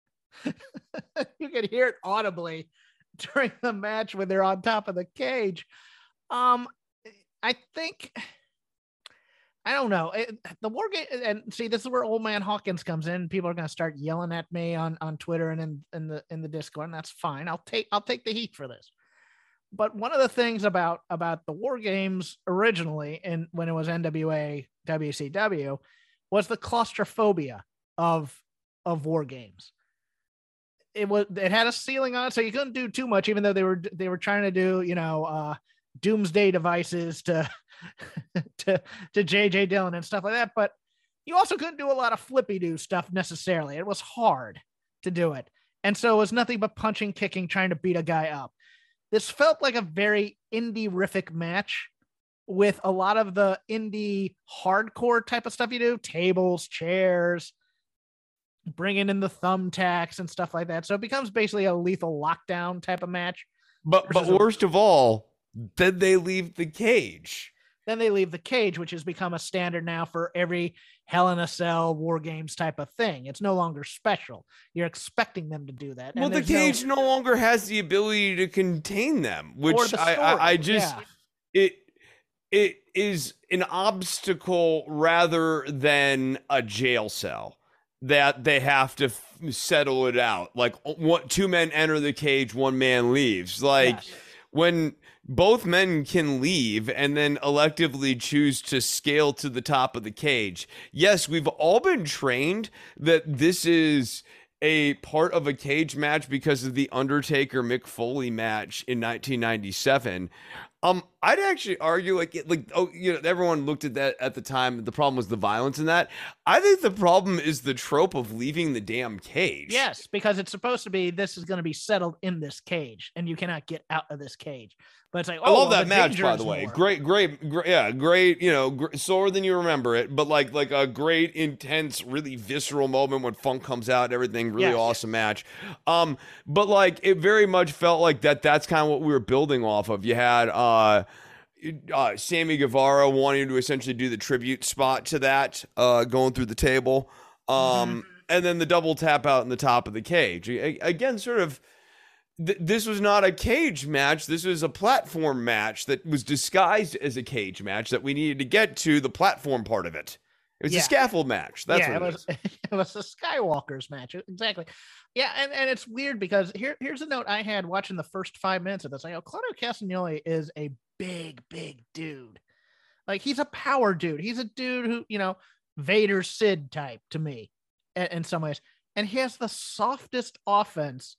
You could hear it audibly during the match when they're on top of the cage. Um, I think I don't know. It, the war game, and see, this is where old man Hawkins comes in. People are going to start yelling at me on, on Twitter and in, in the in the Discord, and that's fine. I'll take I'll take the heat for this. But one of the things about about the war games originally, and when it was N W A W C W, was the claustrophobia of of war games. It was it had a ceiling on it, so you couldn't do too much, even though they were they were trying to do, you know, uh, doomsday devices to to to J J Dillon and stuff like that. But you also couldn't do a lot of flippy do stuff necessarily. It was hard to do it, and so it was nothing but punching, kicking, trying to beat a guy up. This felt like a very indie-rific match with a lot of the indie hardcore type of stuff you do, tables, chairs, bringing in the thumbtacks and stuff like that. So it becomes basically a Lethal Lockdown type of match. But but worst of all, then they leave the cage. Then they leave the cage, which has become a standard now for every Hell in a Cell War Games type of thing. It's no longer special. You're expecting them to do that. Well, and the cage no... no longer has the ability to contain them, which I, I, I just yeah. it it is an obstacle rather than a jail cell that they have to f- settle it out. Like one, two men enter the cage, one man leaves. Like yes. when both men can leave and then electively choose to scale to the top of the cage. Yes, we've all been trained that this is a part of a cage match because of the Undertaker Mick Foley match in nineteen ninety-seven. Um, I'd actually argue like, like, oh, you know, everyone looked at that at the time. The problem was the violence in that. I think the problem is the trope of leaving the damn cage. Yes, because it's supposed to be, this is going to be settled in this cage and you cannot get out of this cage. But it's like, oh, I love well, that match, by the way. More. Great, great, great, yeah, great. You know, gr- slower than you remember it, but like, like a great, intense, really visceral moment when Funk comes out and everything. Really yes, awesome yes. match. Um, but like, it very much felt like that. That's kind of what we were building off of. You had uh, uh, Sammy Guevara wanting to essentially do the tribute spot to that, uh, going through the table, um, mm-hmm. and then the double tap out in the top of the cage. Again, sort of. This was not a cage match. This was a platform match that was disguised as a cage match that we needed to get to the platform part of it. It was yeah. a scaffold match. That's yeah, what it, it was. It was a Skywalker's match. Exactly. Yeah, and, and it's weird because here, here's a note I had watching the first five minutes of this. I know Claudio Castagnoli is a big, big dude. Like, he's a power dude. He's a dude who, you know, Vader Sid type to me in, in some ways. And he has the softest offense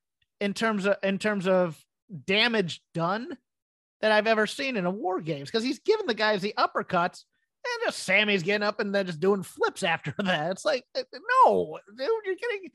in terms of in terms of damage done that I've ever seen in a war games, because he's giving the guys the uppercuts and just Sammy's getting up and then just doing flips after that. It's like, no, dude, you're getting,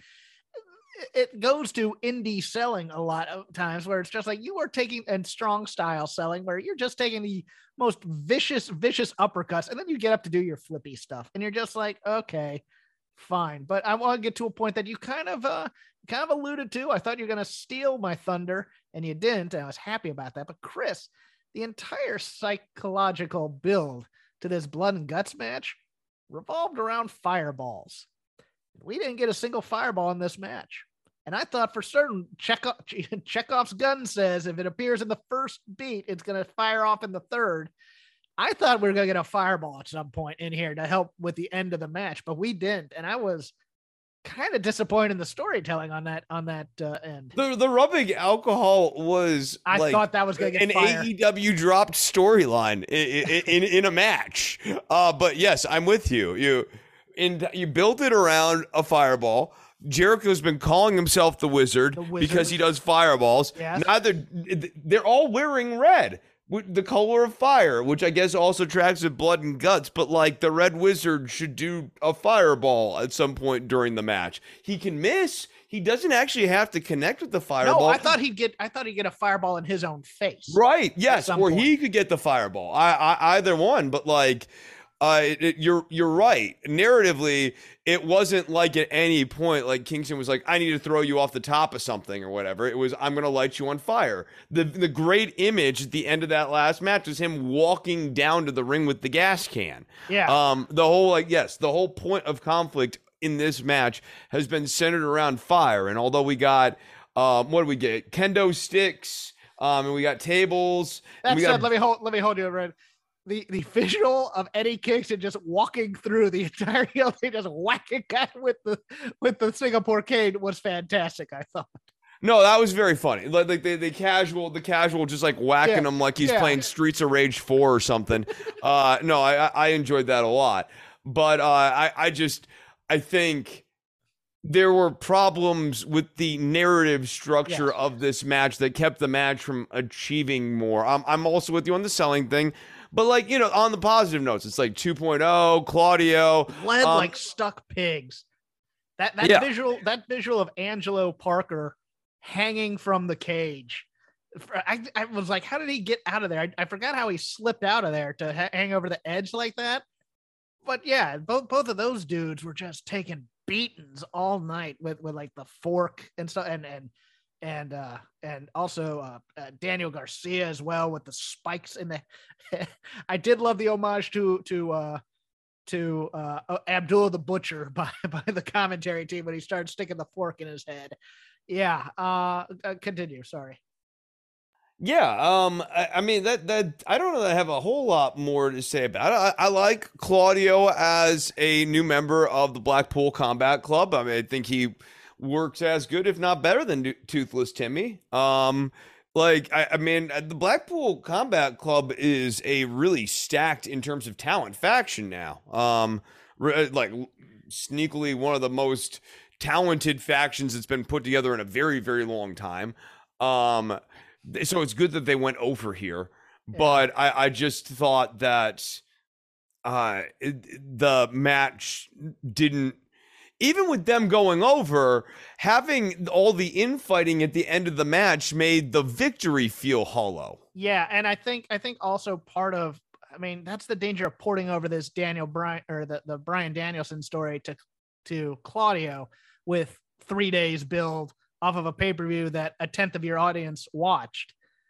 it goes to indie selling a lot of times where it's just like you are taking, and strong style selling where you're just taking the most vicious, vicious uppercuts and then you get up to do your flippy stuff and you're just like, okay, fine. But I want to get to a point that you kind of uh kind of alluded to. I thought you were going to steal my thunder and you didn't, and I was happy about that. But Chris, the entire psychological build to this blood and guts match revolved around fireballs. We didn't get a single fireball in this match, and I thought for certain Chekhov, Chekhov's gun says if it appears in the first beat it's going to fire off in the third. I thought we were going to get a fireball at some point in here to help with the end of the match, but we didn't. And I was kind of disappointed in the storytelling on that, on that uh, end. The the rubbing alcohol was, I like, thought that was going to get an fire. A E W dropped storyline in, in, in, in a match. Uh, but yes, I'm with you. You, in, you built it around a fireball. Jericho's been calling himself the Wizard, the Wizard. because he does fireballs. Yes. Neither, they're all wearing red. The color of fire, which I guess also tracks with blood and guts, but like the Red Wizard should do a fireball at some point during the match. He can miss. He doesn't actually have to connect with the fireball. No, I thought he'd get. I thought he'd get a fireball in his own face. Right? Yes, or point. he could get the fireball. I, I either one, but like. Uh, it, you're you're right. Narratively, it wasn't like at any point like Kingston was like, I need to throw you off the top of something or whatever. It was, I'm going to light you on fire. The the great image at the end of that last match was him walking down to the ring with the gas can. Yeah. Um. The whole like yes, the whole point of conflict in this match has been centered around fire. And although we got, um, what do we get? Kendo sticks. Um, and we got tables. That we said, got... let me hold let me hold you right. the the visual of Eddie Kingston just walking through the entire heel thing, just whacking guy with the with the Singapore cane was fantastic. I thought. No, that was very funny. Like, like the, the casual, the casual, just like whacking Yeah, him like he's yeah. playing Streets of Rage four or something. uh, no, I I enjoyed that a lot. But uh, I I just I think there were problems with the narrative structure Yes. of this match that kept the match from achieving more. I'm I'm also with you on the selling thing. But like, you know, on the positive notes, it's like two point oh, Claudio. Bled um, like stuck pigs. That that Yeah. visual that visual of Angelo Parker hanging from the cage. I, I was like, how did he get out of there? I, I forgot how he slipped out of there to ha- hang over the edge like that. But yeah, both both of those dudes were just taking beatings all night with with like the fork and stuff, and and and uh and also uh, uh Daniel Garcia as well with the spikes in the I did love the homage to to uh to uh Abdullah the Butcher by by the commentary team when he started sticking the fork in his head. Yeah, uh, uh continue, sorry. Yeah, um, I, I mean that that I don't know that I have a whole lot more to say about it. I, I like Claudio as a new member of the Blackpool Combat Club. I mean, I think he works as good, if not better, than Toothless Timmy. Um, like I, I mean, the Blackpool Combat Club is a really stacked in terms of talent faction now. Um, re- like sneakily one of the most talented factions that's been put together in a very, very long time. Um. So it's good that they went over here, but I, I just thought that uh, it, the match didn't, even with them going over, having all the infighting at the end of the match made the victory feel hollow. Yeah, and I think I think also part of, I mean, that's the danger of porting over this Daniel Bryan or the, the Bryan Danielson story to to Claudio with three days build off of a pay-per-view that a tenth of your audience watched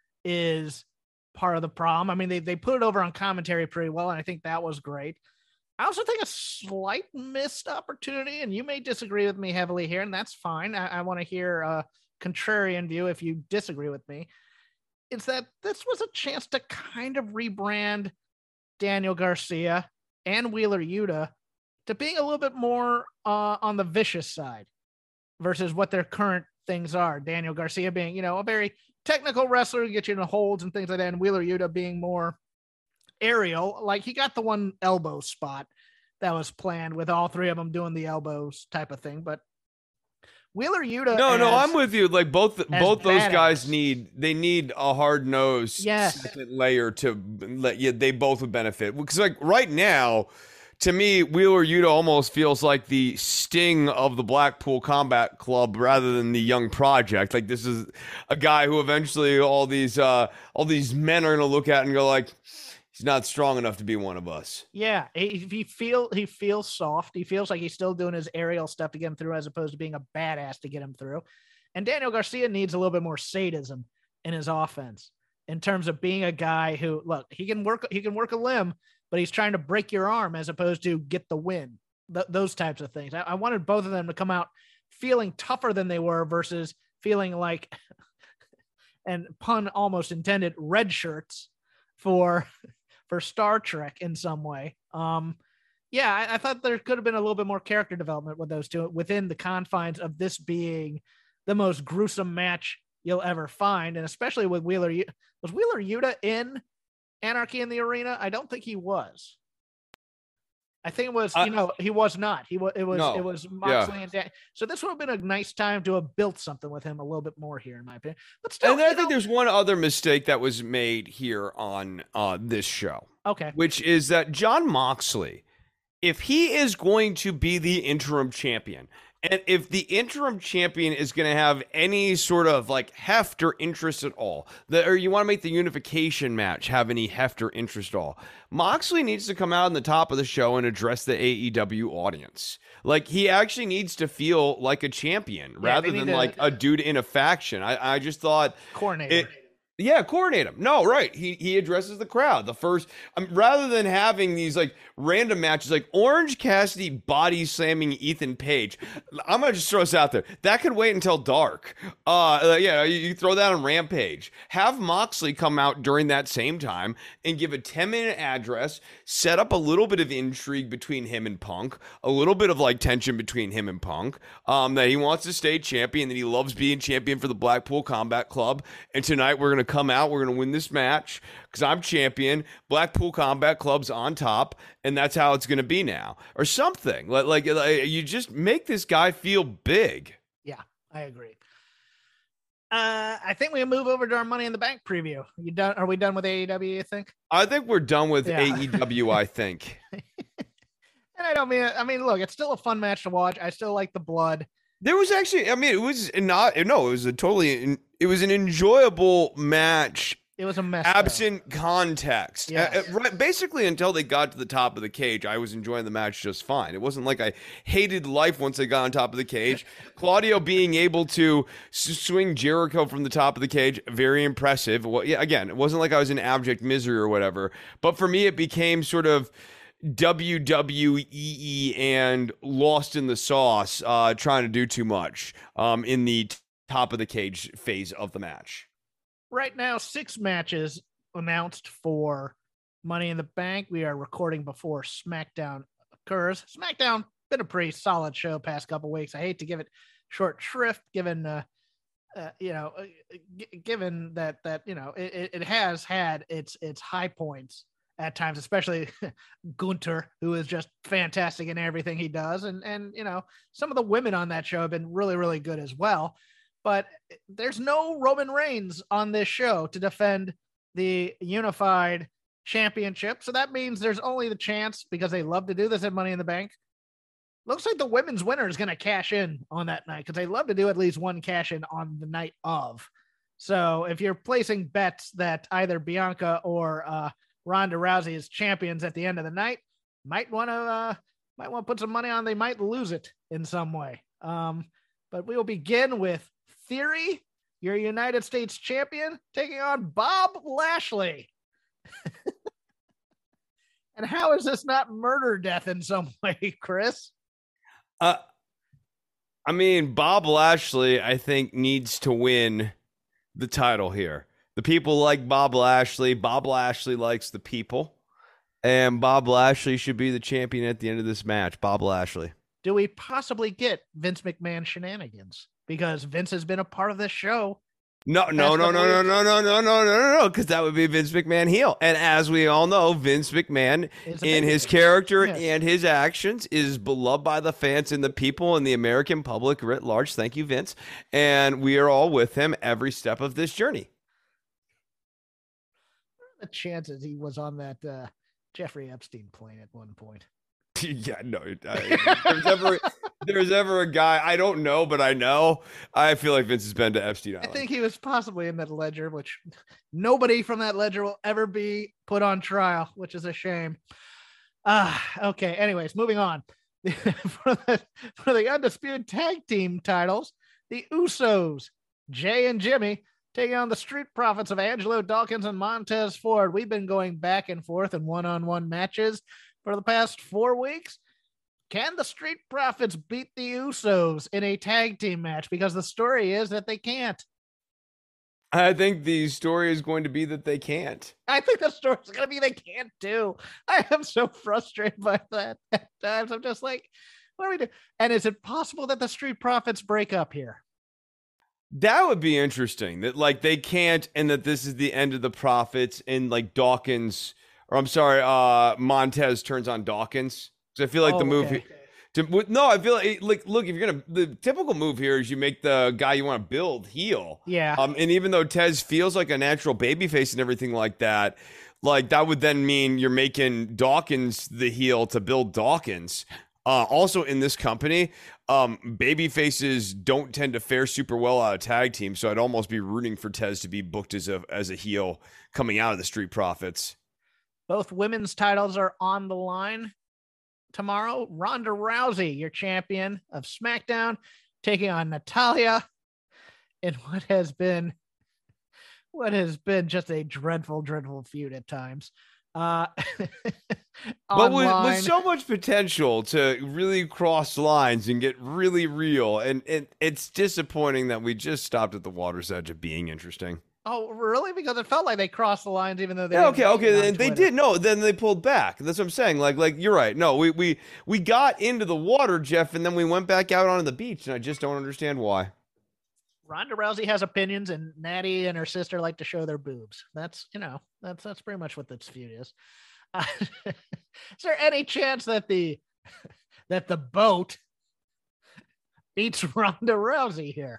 is part of the problem. I mean, they, they put it over on commentary pretty well, and I think that was great. I also think a slight missed opportunity, and you may disagree with me heavily here, and that's fine. I, I want to hear a contrarian view if you disagree with me. It's that this was a chance to kind of rebrand Daniel Garcia and Wheeler Yuta to being a little bit more uh, on the vicious side versus what their current things are. Daniel Garcia being, you know, a very technical wrestler, get you into holds and things like that, and Wheeler Yuta being more aerial. Like he got the one elbow spot that was planned with all three of them doing the elbows type of thing, but Wheeler Yuta. No, as, no, I'm with you. Like both, both those badass. guys need they need a hard nose Yes. second layer to let yeah, they both would benefit because like right now. To me, Wheeler Yuta almost feels like the Sting of the Blackpool Combat Club rather than the Young Project. Like this is a guy who eventually all these uh, all these men are gonna look at and go like, he's not strong enough to be one of us. Yeah, he, he feel he feels soft. He feels like he's still doing his aerial stuff to get him through, as opposed to being a badass to get him through. And Daniel Garcia needs a little bit more sadism in his offense in terms of being a guy who, look, he can work he can work a limb, but he's trying to break your arm as opposed to get the win. Th- those types of things. I-, I wanted both of them to come out feeling tougher than they were versus feeling like, and pun almost intended, red shirts for for Star Trek in some way. Um, yeah, I, I thought there could have been a little bit more character development with those two within the confines of this being the most gruesome match you'll ever find, and especially with Wheeler. Was Wheeler Yuta in Anarchy in the Arena? I don't think he was. I think it was, you know, he was not. He was. It was. No. It was Moxley Yeah. and Dan. So this would have been a nice time to have built something with him a little bit more here, in my opinion. But still, And then I you think know- there's one other mistake that was made here on uh, this show, okay. which is that Jon Moxley, if he is going to be the interim champion, and if the interim champion is going to have any sort of like heft or interest at all, that or you want to make the unification match have any heft or interest at all, Moxley needs to come out on the top of the show and address the A E W audience. Like he actually needs to feel like a champion rather they need than to- like a dude in a faction. I, I just thought Coordinator. it. Yeah, coordinate him. No, right. He he addresses the crowd. The first, um, rather than having these like random matches, like Orange Cassidy body slamming Ethan Page. I'm gonna just throw this out there. That could wait until dark. Uh, yeah, you, you throw that on Rampage. Have Moxley come out during that same time and give a ten minute address. Set up a little bit of intrigue between him and Punk. A little bit of like tension between him and Punk. Um, that he wants to stay champion. That he loves being champion for the Blackpool Combat Club. And tonight we're gonna come out, we're going to win this match because I'm champion. Blackpool Combat Club's on top, and that's how it's going to be now. Or something. Like, like, like you just make this guy feel big. Yeah, I agree. Uh, I think we move over to our Money in the Bank preview. You done? Are we done with A E W, you think? I think we're done with yeah. A E W, I think. And I don't mean, I mean, look, it's still a fun match to watch. I still like the blood. There was actually, I mean, it was not, no, it was a totally, it was an enjoyable match. It was a mess. Absent though. Context. Yes. Uh, right, basically, until they got to the top of the cage, I was enjoying the match just fine. It wasn't like I hated life once they got on top of the cage. Claudio being able to s- swing Jericho from the top of the cage, very impressive. Well, yeah, again, it wasn't like I was in abject misery or whatever. But for me, it became sort of W W E and lost in the sauce, uh, trying to do too much um, in the t- top of the cage phase of the match. Right now, six matches announced for Money in the Bank. We are recording before SmackDown occurs. SmackDown been a pretty solid show past couple weeks. I hate to give it short shrift, given uh, uh, you know, uh, g- given that that you know it, it has had its its high points at times, especially Gunther, who is just fantastic in everything he does. And, and, you know, some of the women on that show have been really, really good as well, but there's no Roman Reigns on this show to defend the unified championship. So that means there's only the chance, because they love to do this at Money in the Bank. Looks like the women's winner is going to cash in on that night, because they love to do at least one cash in on the night of. So if you're placing bets that either Bianca or, uh, Ronda Rousey is champions at the end of the night, might want to uh, might want to put some money on they might lose it in some way. Um, but we will begin with Theory, your United States champion, taking on Bob Lashley. And how is this not murder death in some way, Chris? Uh, I mean, Bob Lashley, I think, needs to win the title here. The people like Bob Lashley. Bob Lashley likes the people. And Bob Lashley should be the champion at the end of this match. Bob Lashley. Do we possibly get Vince McMahon shenanigans? Because Vince has been a part of this show. No, no, no, no, no, no, no, no, no, no, no, because that would be Vince McMahon heel. And as we all know, Vince McMahon, in his character yes. and his actions, is beloved by the fans and the people and the American public writ large. Thank you, Vince. And we are all with him every step of this journey. The chances he was on that uh, Jeffrey Epstein plane at one point. Yeah, no. I, there's ever there's ever a guy I don't know, but I know. I feel like Vince has been to Epstein Island. I think he was possibly in that ledger, which nobody from that ledger will ever be put on trial, which is a shame. Ah, uh, okay. Anyways, moving on. for, the, for the undisputed tag team titles, the Usos, Jay and Jimmy, taking on the Street Profits of Angelo Dawkins and Montez Ford. We've been going back and forth in one-on-one matches for the past four weeks. Can the Street Profits beat the Usos in a tag team match? Because the story is that they can't. I think the story is going to be that they can't. I think the story is going to be they can't too. I am so frustrated by that at times. I'm just like, what do we do? And is it possible that the Street Profits break up here? That would be interesting. That like they can't, and that this is the end of the Profits, and like Dawkins, or I'm sorry, uh, Montez turns on Dawkins. Because I feel like oh, the move. Okay. To, no, I feel like, like look, if you're gonna, the typical move here is you make the guy you want to build heel. Yeah. Um, and even though Tez feels like a natural babyface and everything like that, like that would then mean you're making Dawkins the heel to build Dawkins. Uh, also in this company, um, baby faces don't tend to fare super well out of tag teams, so I'd almost be rooting for Tez to be booked as a as a heel coming out of the Street Profits. Both women's titles are on the line tomorrow. Ronda Rousey, your champion of SmackDown, taking on Natalya in what has been what has been just a dreadful, dreadful feud at times. Uh, but with, with so much potential to really cross lines and get really real. And, and it's disappointing that we just stopped at the water's edge of being interesting. Oh, really? Because it felt like they crossed the lines, even though they yeah, okay, okay, they, they did. No, then they pulled back. That's what I'm saying. Like, like you're right. No, we we we got into the water, Jeff, and then we went back out onto the beach, and I just don't understand why. Ronda Rousey has opinions, and Natty and her sister like to show their boobs. That's you know, that's that's pretty much what this feud is. Uh, is there any chance that the that the boat beats Ronda Rousey here?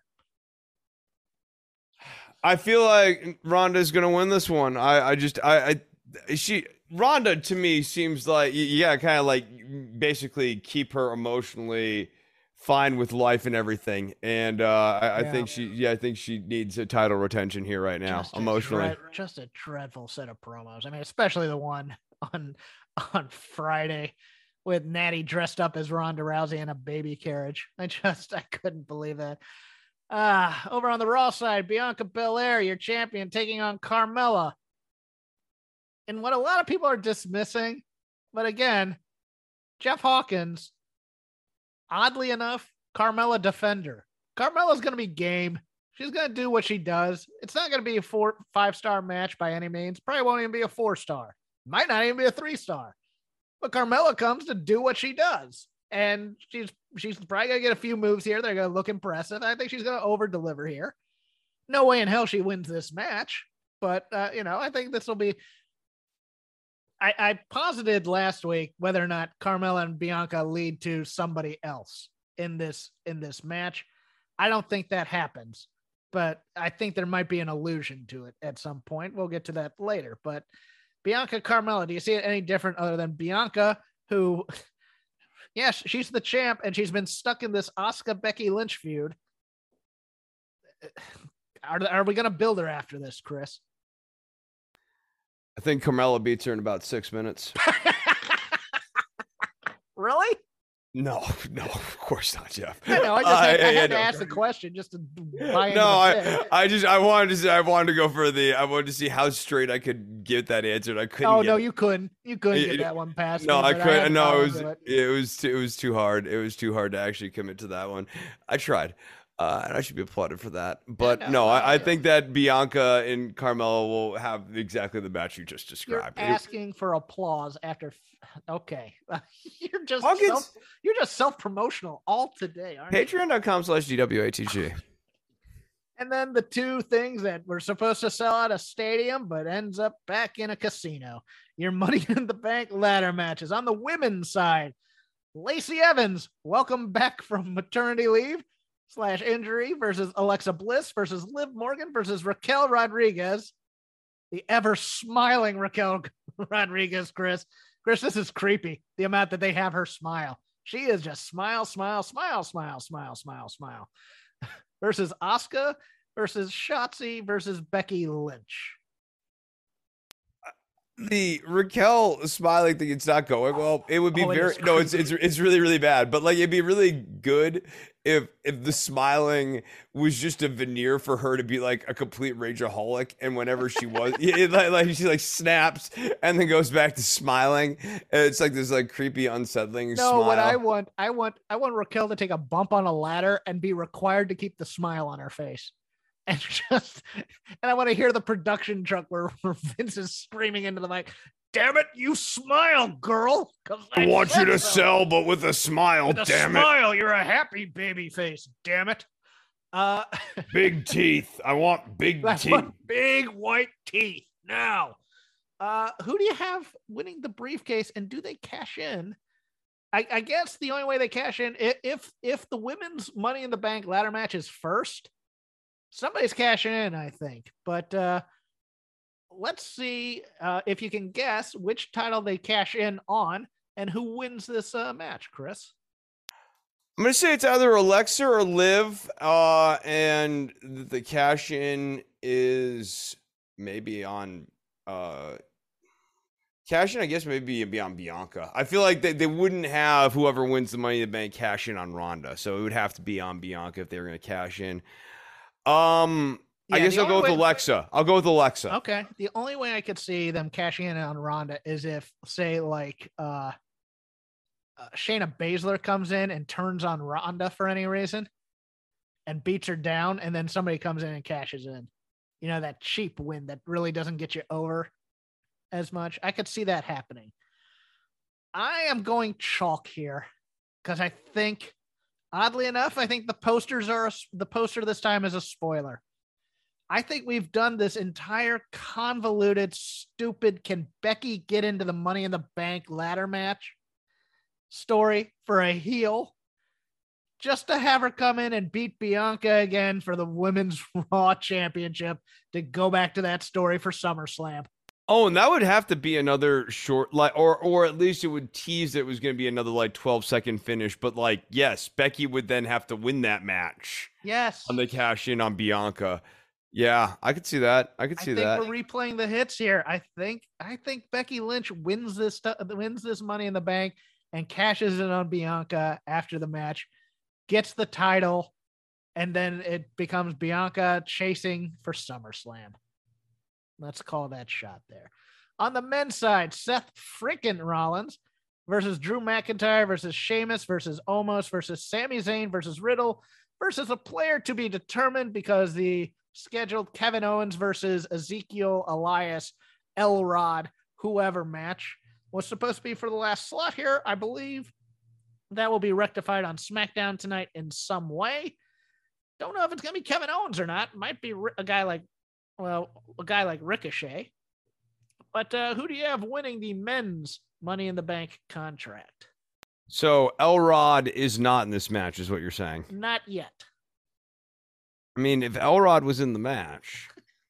I feel like Ronda's gonna win this one. I, I just, I, I, she, Ronda to me seems like you gotta kind of like basically keep her emotionally fine with life and everything. And uh, I, I yeah. think she, yeah, I think she needs a title retention here right now, just emotionally. A dread, just a dreadful set of promos. I mean, especially the one on on Friday with Natty dressed up as Ronda Rousey in a baby carriage. I just, I couldn't believe that. Ah, uh, over on the Raw side, Bianca Belair, your champion, taking on Carmella. And what a lot of people are dismissing, but again, Jeff Hawkins, oddly enough, Carmella defender. Carmella's going to be game. She's going to do what she does. It's not going to be a four, five-star match by any means. Probably won't even be a four-star. Might not even be a three-star. But Carmella comes to do what she does. And she's she's probably going to get a few moves here. They're going to look impressive. I think she's going to over-deliver here. No way in hell she wins this match. But, uh, you know, I think this will be... I, I posited last week whether or not Carmella and Bianca lead to somebody else in this in this match. I don't think that happens. But I think there might be an allusion to it at some point. We'll get to that later. But Bianca, Carmella, do you see it any different other than Bianca, who... Yes, she's the champ, and she's been stuck in this Asuka Becky Lynch feud. Are, are we going to build her after this, Chris? I think Carmella beats her in about six minutes. Really? No, no, of course not, Jeff. I know. I just had, I, I had I, to I ask the question just to buy into No, the I, I just I wanted to see, I wanted to go for the I wanted to see how straight I could get that answer. And I couldn't. Oh get no, it. you couldn't. You couldn't it, get that one past. No, me, I couldn't. I no, it was it. it was too, it was too hard. It was too hard to actually commit to that one. I tried. Uh, and I should be applauded for that. But yeah, no, no I, I think that Bianca and Carmella will have exactly the match you just described. You're asking for applause after. Okay, you're just Hawkins, self, you're just self promotional all today, aren't you? Patreon.com slash D W A T G. And then the two things that were supposed to sell at a stadium, but ends up back in a casino. Your Money in the Bank ladder matches on the women's side. Lacey Evans, welcome back from maternity leave slash injury versus Alexa Bliss versus Liv Morgan versus Raquel Rodriguez. The ever smiling Raquel Rodriguez, Chris. Chris, this is creepy. The amount that they have her smile. She is just smile, smile, smile, smile, smile, smile, smile. Versus Asuka versus Shotzi versus Becky Lynch. The Raquel smiling thing, it's not going well. It would be oh, very no, it's it's it's really really bad. But like it'd be really good if if the smiling was just a veneer for her to be like a complete rageaholic, and whenever she was, it, like, like she like snaps and then goes back to smiling. It's like this like creepy, unsettling. No, smile. what I want, I want, I want Raquel to take a bump on a ladder and be required to keep the smile on her face. And just, and I want to hear the production truck where, where Vince is screaming into the mic, "Damn it, you smile, girl! I, I want you to so. sell, but with a smile. With a damn smile, it! You're a happy baby face. Damn it! Uh, big teeth. I want big I teeth. Want big white teeth now. Uh, who do you have winning the briefcase, and do they cash in? I, I guess the only way they cash in if if the women's Money in the Bank ladder match is first. Somebody's cashing in, I think. But uh, let's see uh, if you can guess which title they cash in on and who wins this uh, match, Chris. I'm going to say it's either Alexa or Liv, uh, and the cash in is maybe on uh, cash in, I guess maybe be on Bianca. I feel like they, they wouldn't have whoever wins the Money in the Bank cash in on Ronda, so it would have to be on Bianca if they were going to cash in. Um, Yeah, I guess the I'll go only with way- Alexa. I'll go with Alexa. Okay. The only way I could see them cashing in on Ronda is if, say, like uh, uh Shayna Baszler comes in and turns on Ronda for any reason and beats her down, and then somebody comes in and cashes in. You know, that cheap win that really doesn't get you over as much. I could see that happening. I am going chalk here because I think, oddly enough, I think the posters are a, the poster this time is a spoiler. I think we've done this entire convoluted, stupid, can Becky get into the Money in the Bank ladder match story for a heel just to have her come in and beat Bianca again for the Women's Raw Championship to go back to that story for SummerSlam. Oh, and that would have to be another short, like, or or at least it would tease that it was going to be another like twelve second finish. But like, yes, Becky would then have to win that match. Yes, on the cash in on Bianca. Yeah, I could see that. I could see I think that. we're replaying the hits here. I think I think Becky Lynch wins this stu- wins this Money in the Bank and cashes in on Bianca after the match, gets the title, and then it becomes Bianca chasing for SummerSlam. Let's call that shot there. On the men's side, Seth freaking Rollins versus Drew McIntyre versus Sheamus versus Omos versus Sami Zayn versus Riddle versus a player to be determined because the scheduled Kevin Owens versus Ezekiel Elias Elrod whoever match was supposed to be for the last slot here. I believe that will be rectified on SmackDown tonight in some way. Don't know if it's going to be Kevin Owens or not. Might be a guy like, well, a guy like Ricochet. But uh, who do you have winning the men's Money in the Bank contract? So Elrod is not in this match, is what you're saying? Not yet. I mean, if Elrod was in the match,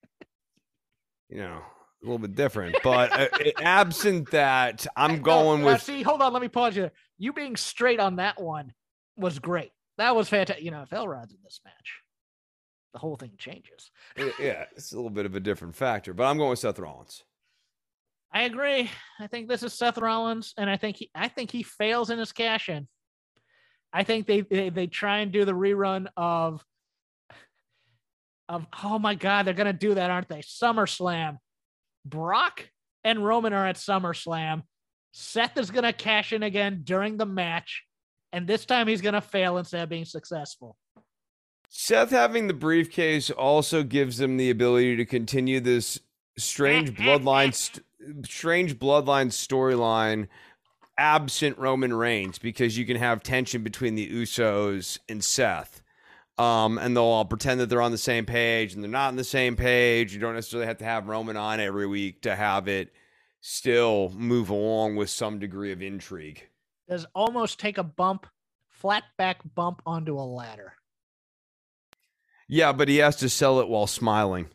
you know, a little bit different. But uh, absent that, I'm going no, no, with. See, hold on. Let me pause you there. You being straight on that one was great. That was fantastic. You know, if Elrod's in this match, the whole thing changes. Yeah, it's a little bit of a different factor, but I'm going with Seth Rollins. I agree. I think this is Seth Rollins, and I think he, I think he fails in his cash in. I think they, they they try and do the rerun of of oh my god, they're gonna do that, aren't they? SummerSlam. Brock and Roman are at SummerSlam. Seth is gonna cash in again during the match, and this time he's gonna fail instead of being successful. Seth having the briefcase also gives them the ability to continue this strange bloodline, st- strange bloodline storyline absent Roman Reigns, because you can have tension between the Usos and Seth. Um, and they'll all pretend that they're on the same page, and they're not on the same page. You don't necessarily have to have Roman on every week to have it still move along with some degree of intrigue. Does almost take a bump, flat back bump onto a ladder. Yeah, but he has to sell it while smiling.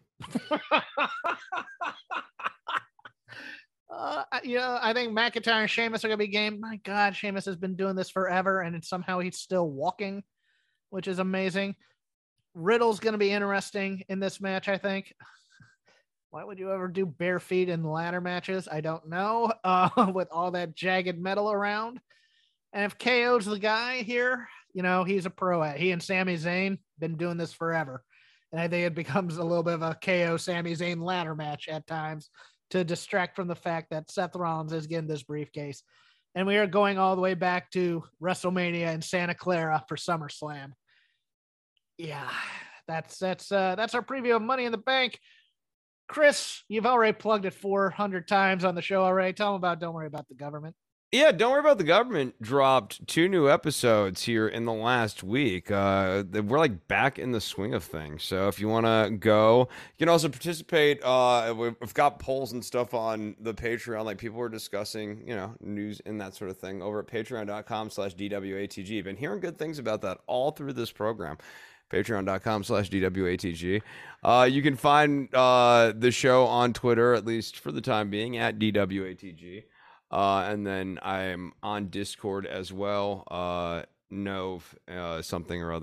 uh, you know, I think McIntyre and Sheamus are going to be game. My God, Sheamus has been doing this forever, and it's somehow he's still walking, which is amazing. Riddle's going to be interesting in this match, I think. Why would you ever do bare feet in ladder matches? I don't know, uh, with all that jagged metal around. And if K O's the guy here, you know, he's a pro at. He and Sami Zayn been doing this forever. And I think it becomes a little bit of a K O Sami Zayn ladder match at times to distract from the fact that Seth Rollins is getting this briefcase. And we are going all the way back to WrestleMania in Santa Clara for SummerSlam. Yeah, that's that's uh, that's our preview of Money in the Bank. Chris, you've already plugged it four hundred times on the show already. Tell them about Don't Worry About the Government. Yeah, Don't Worry About the Government dropped two new episodes here in the last week. Uh, we're like back in the swing of things. So if you want to go, you can also participate. Uh, we've got polls and stuff on the Patreon. Like people are discussing, you know, news and that sort of thing over at patreon.com slash DWATG. Been hearing good things about that all through this program. Patreon.com slash DWATG. Uh, you can find uh, the show on Twitter, at least for the time being, at DWATG. Uh, and then I'm on Discord as well. Uh, Nove, uh, something or other.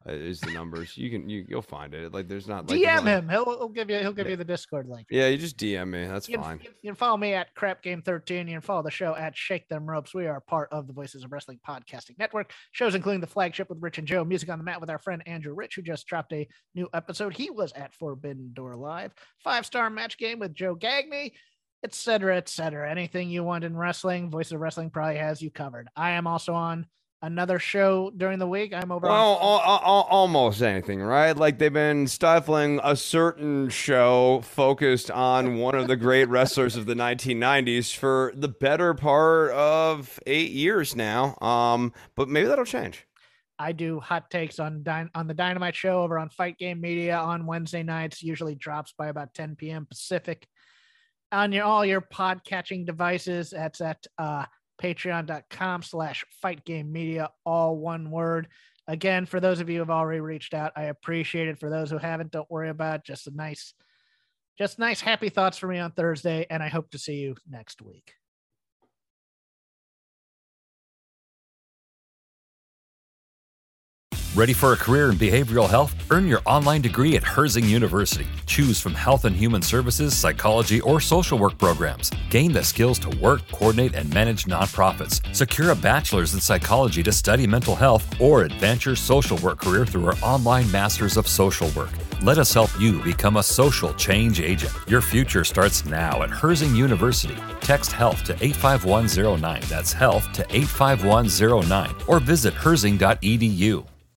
uh, is the numbers. You can you you'll find it. Like there's not like D M there's him. He'll, he'll give you he'll give you the Discord link. Yeah, you just D M me. That's You can, fine. you can follow me at Crap Game thirteen. You can follow the show at Shake Them Ropes. We are part of the Voices of Wrestling Podcasting Network. Shows including The Flagship with Rich and Joe, Music on the Mat with our friend Andrew Rich, who just dropped a new episode. He was at Forbidden Door Live. Five-star match game with Joe Gagney, et cetera, et cetera. Anything you want in wrestling, Voices of Wrestling probably has you covered. I am also on another show during the week. I'm over well, on al- al- almost anything, right? Like they've been stifling a certain show focused on one of the great wrestlers of the nineteen nineties for the better part of eight years now. Um, but maybe that'll change. I do hot takes on Dy- on the Dynamite Show over on Fight Game Media on Wednesday nights. Usually drops by about ten p.m. Pacific on your all your pod catching devices. That's at uh, patreon.com slash Fight Game Media, all one word. Again, for those of you who have already reached out, I appreciate it. For those who haven't, don't worry about it. Just a nice, just nice happy thoughts for me on Thursday, and I hope to see you next week. Ready for a career in behavioral health? Earn your online degree at Herzing University. Choose from health and human services, psychology, or social work programs. Gain the skills to work, coordinate, and manage nonprofits. Secure a bachelor's in psychology to study mental health, or advance your social work career through our online Masters of Social Work. Let us help you become a social change agent. Your future starts now at Herzing University. Text HEALTH to eight five one zero nine. That's HEALTH to eight five one zero nine. Or visit herzing dot e d u.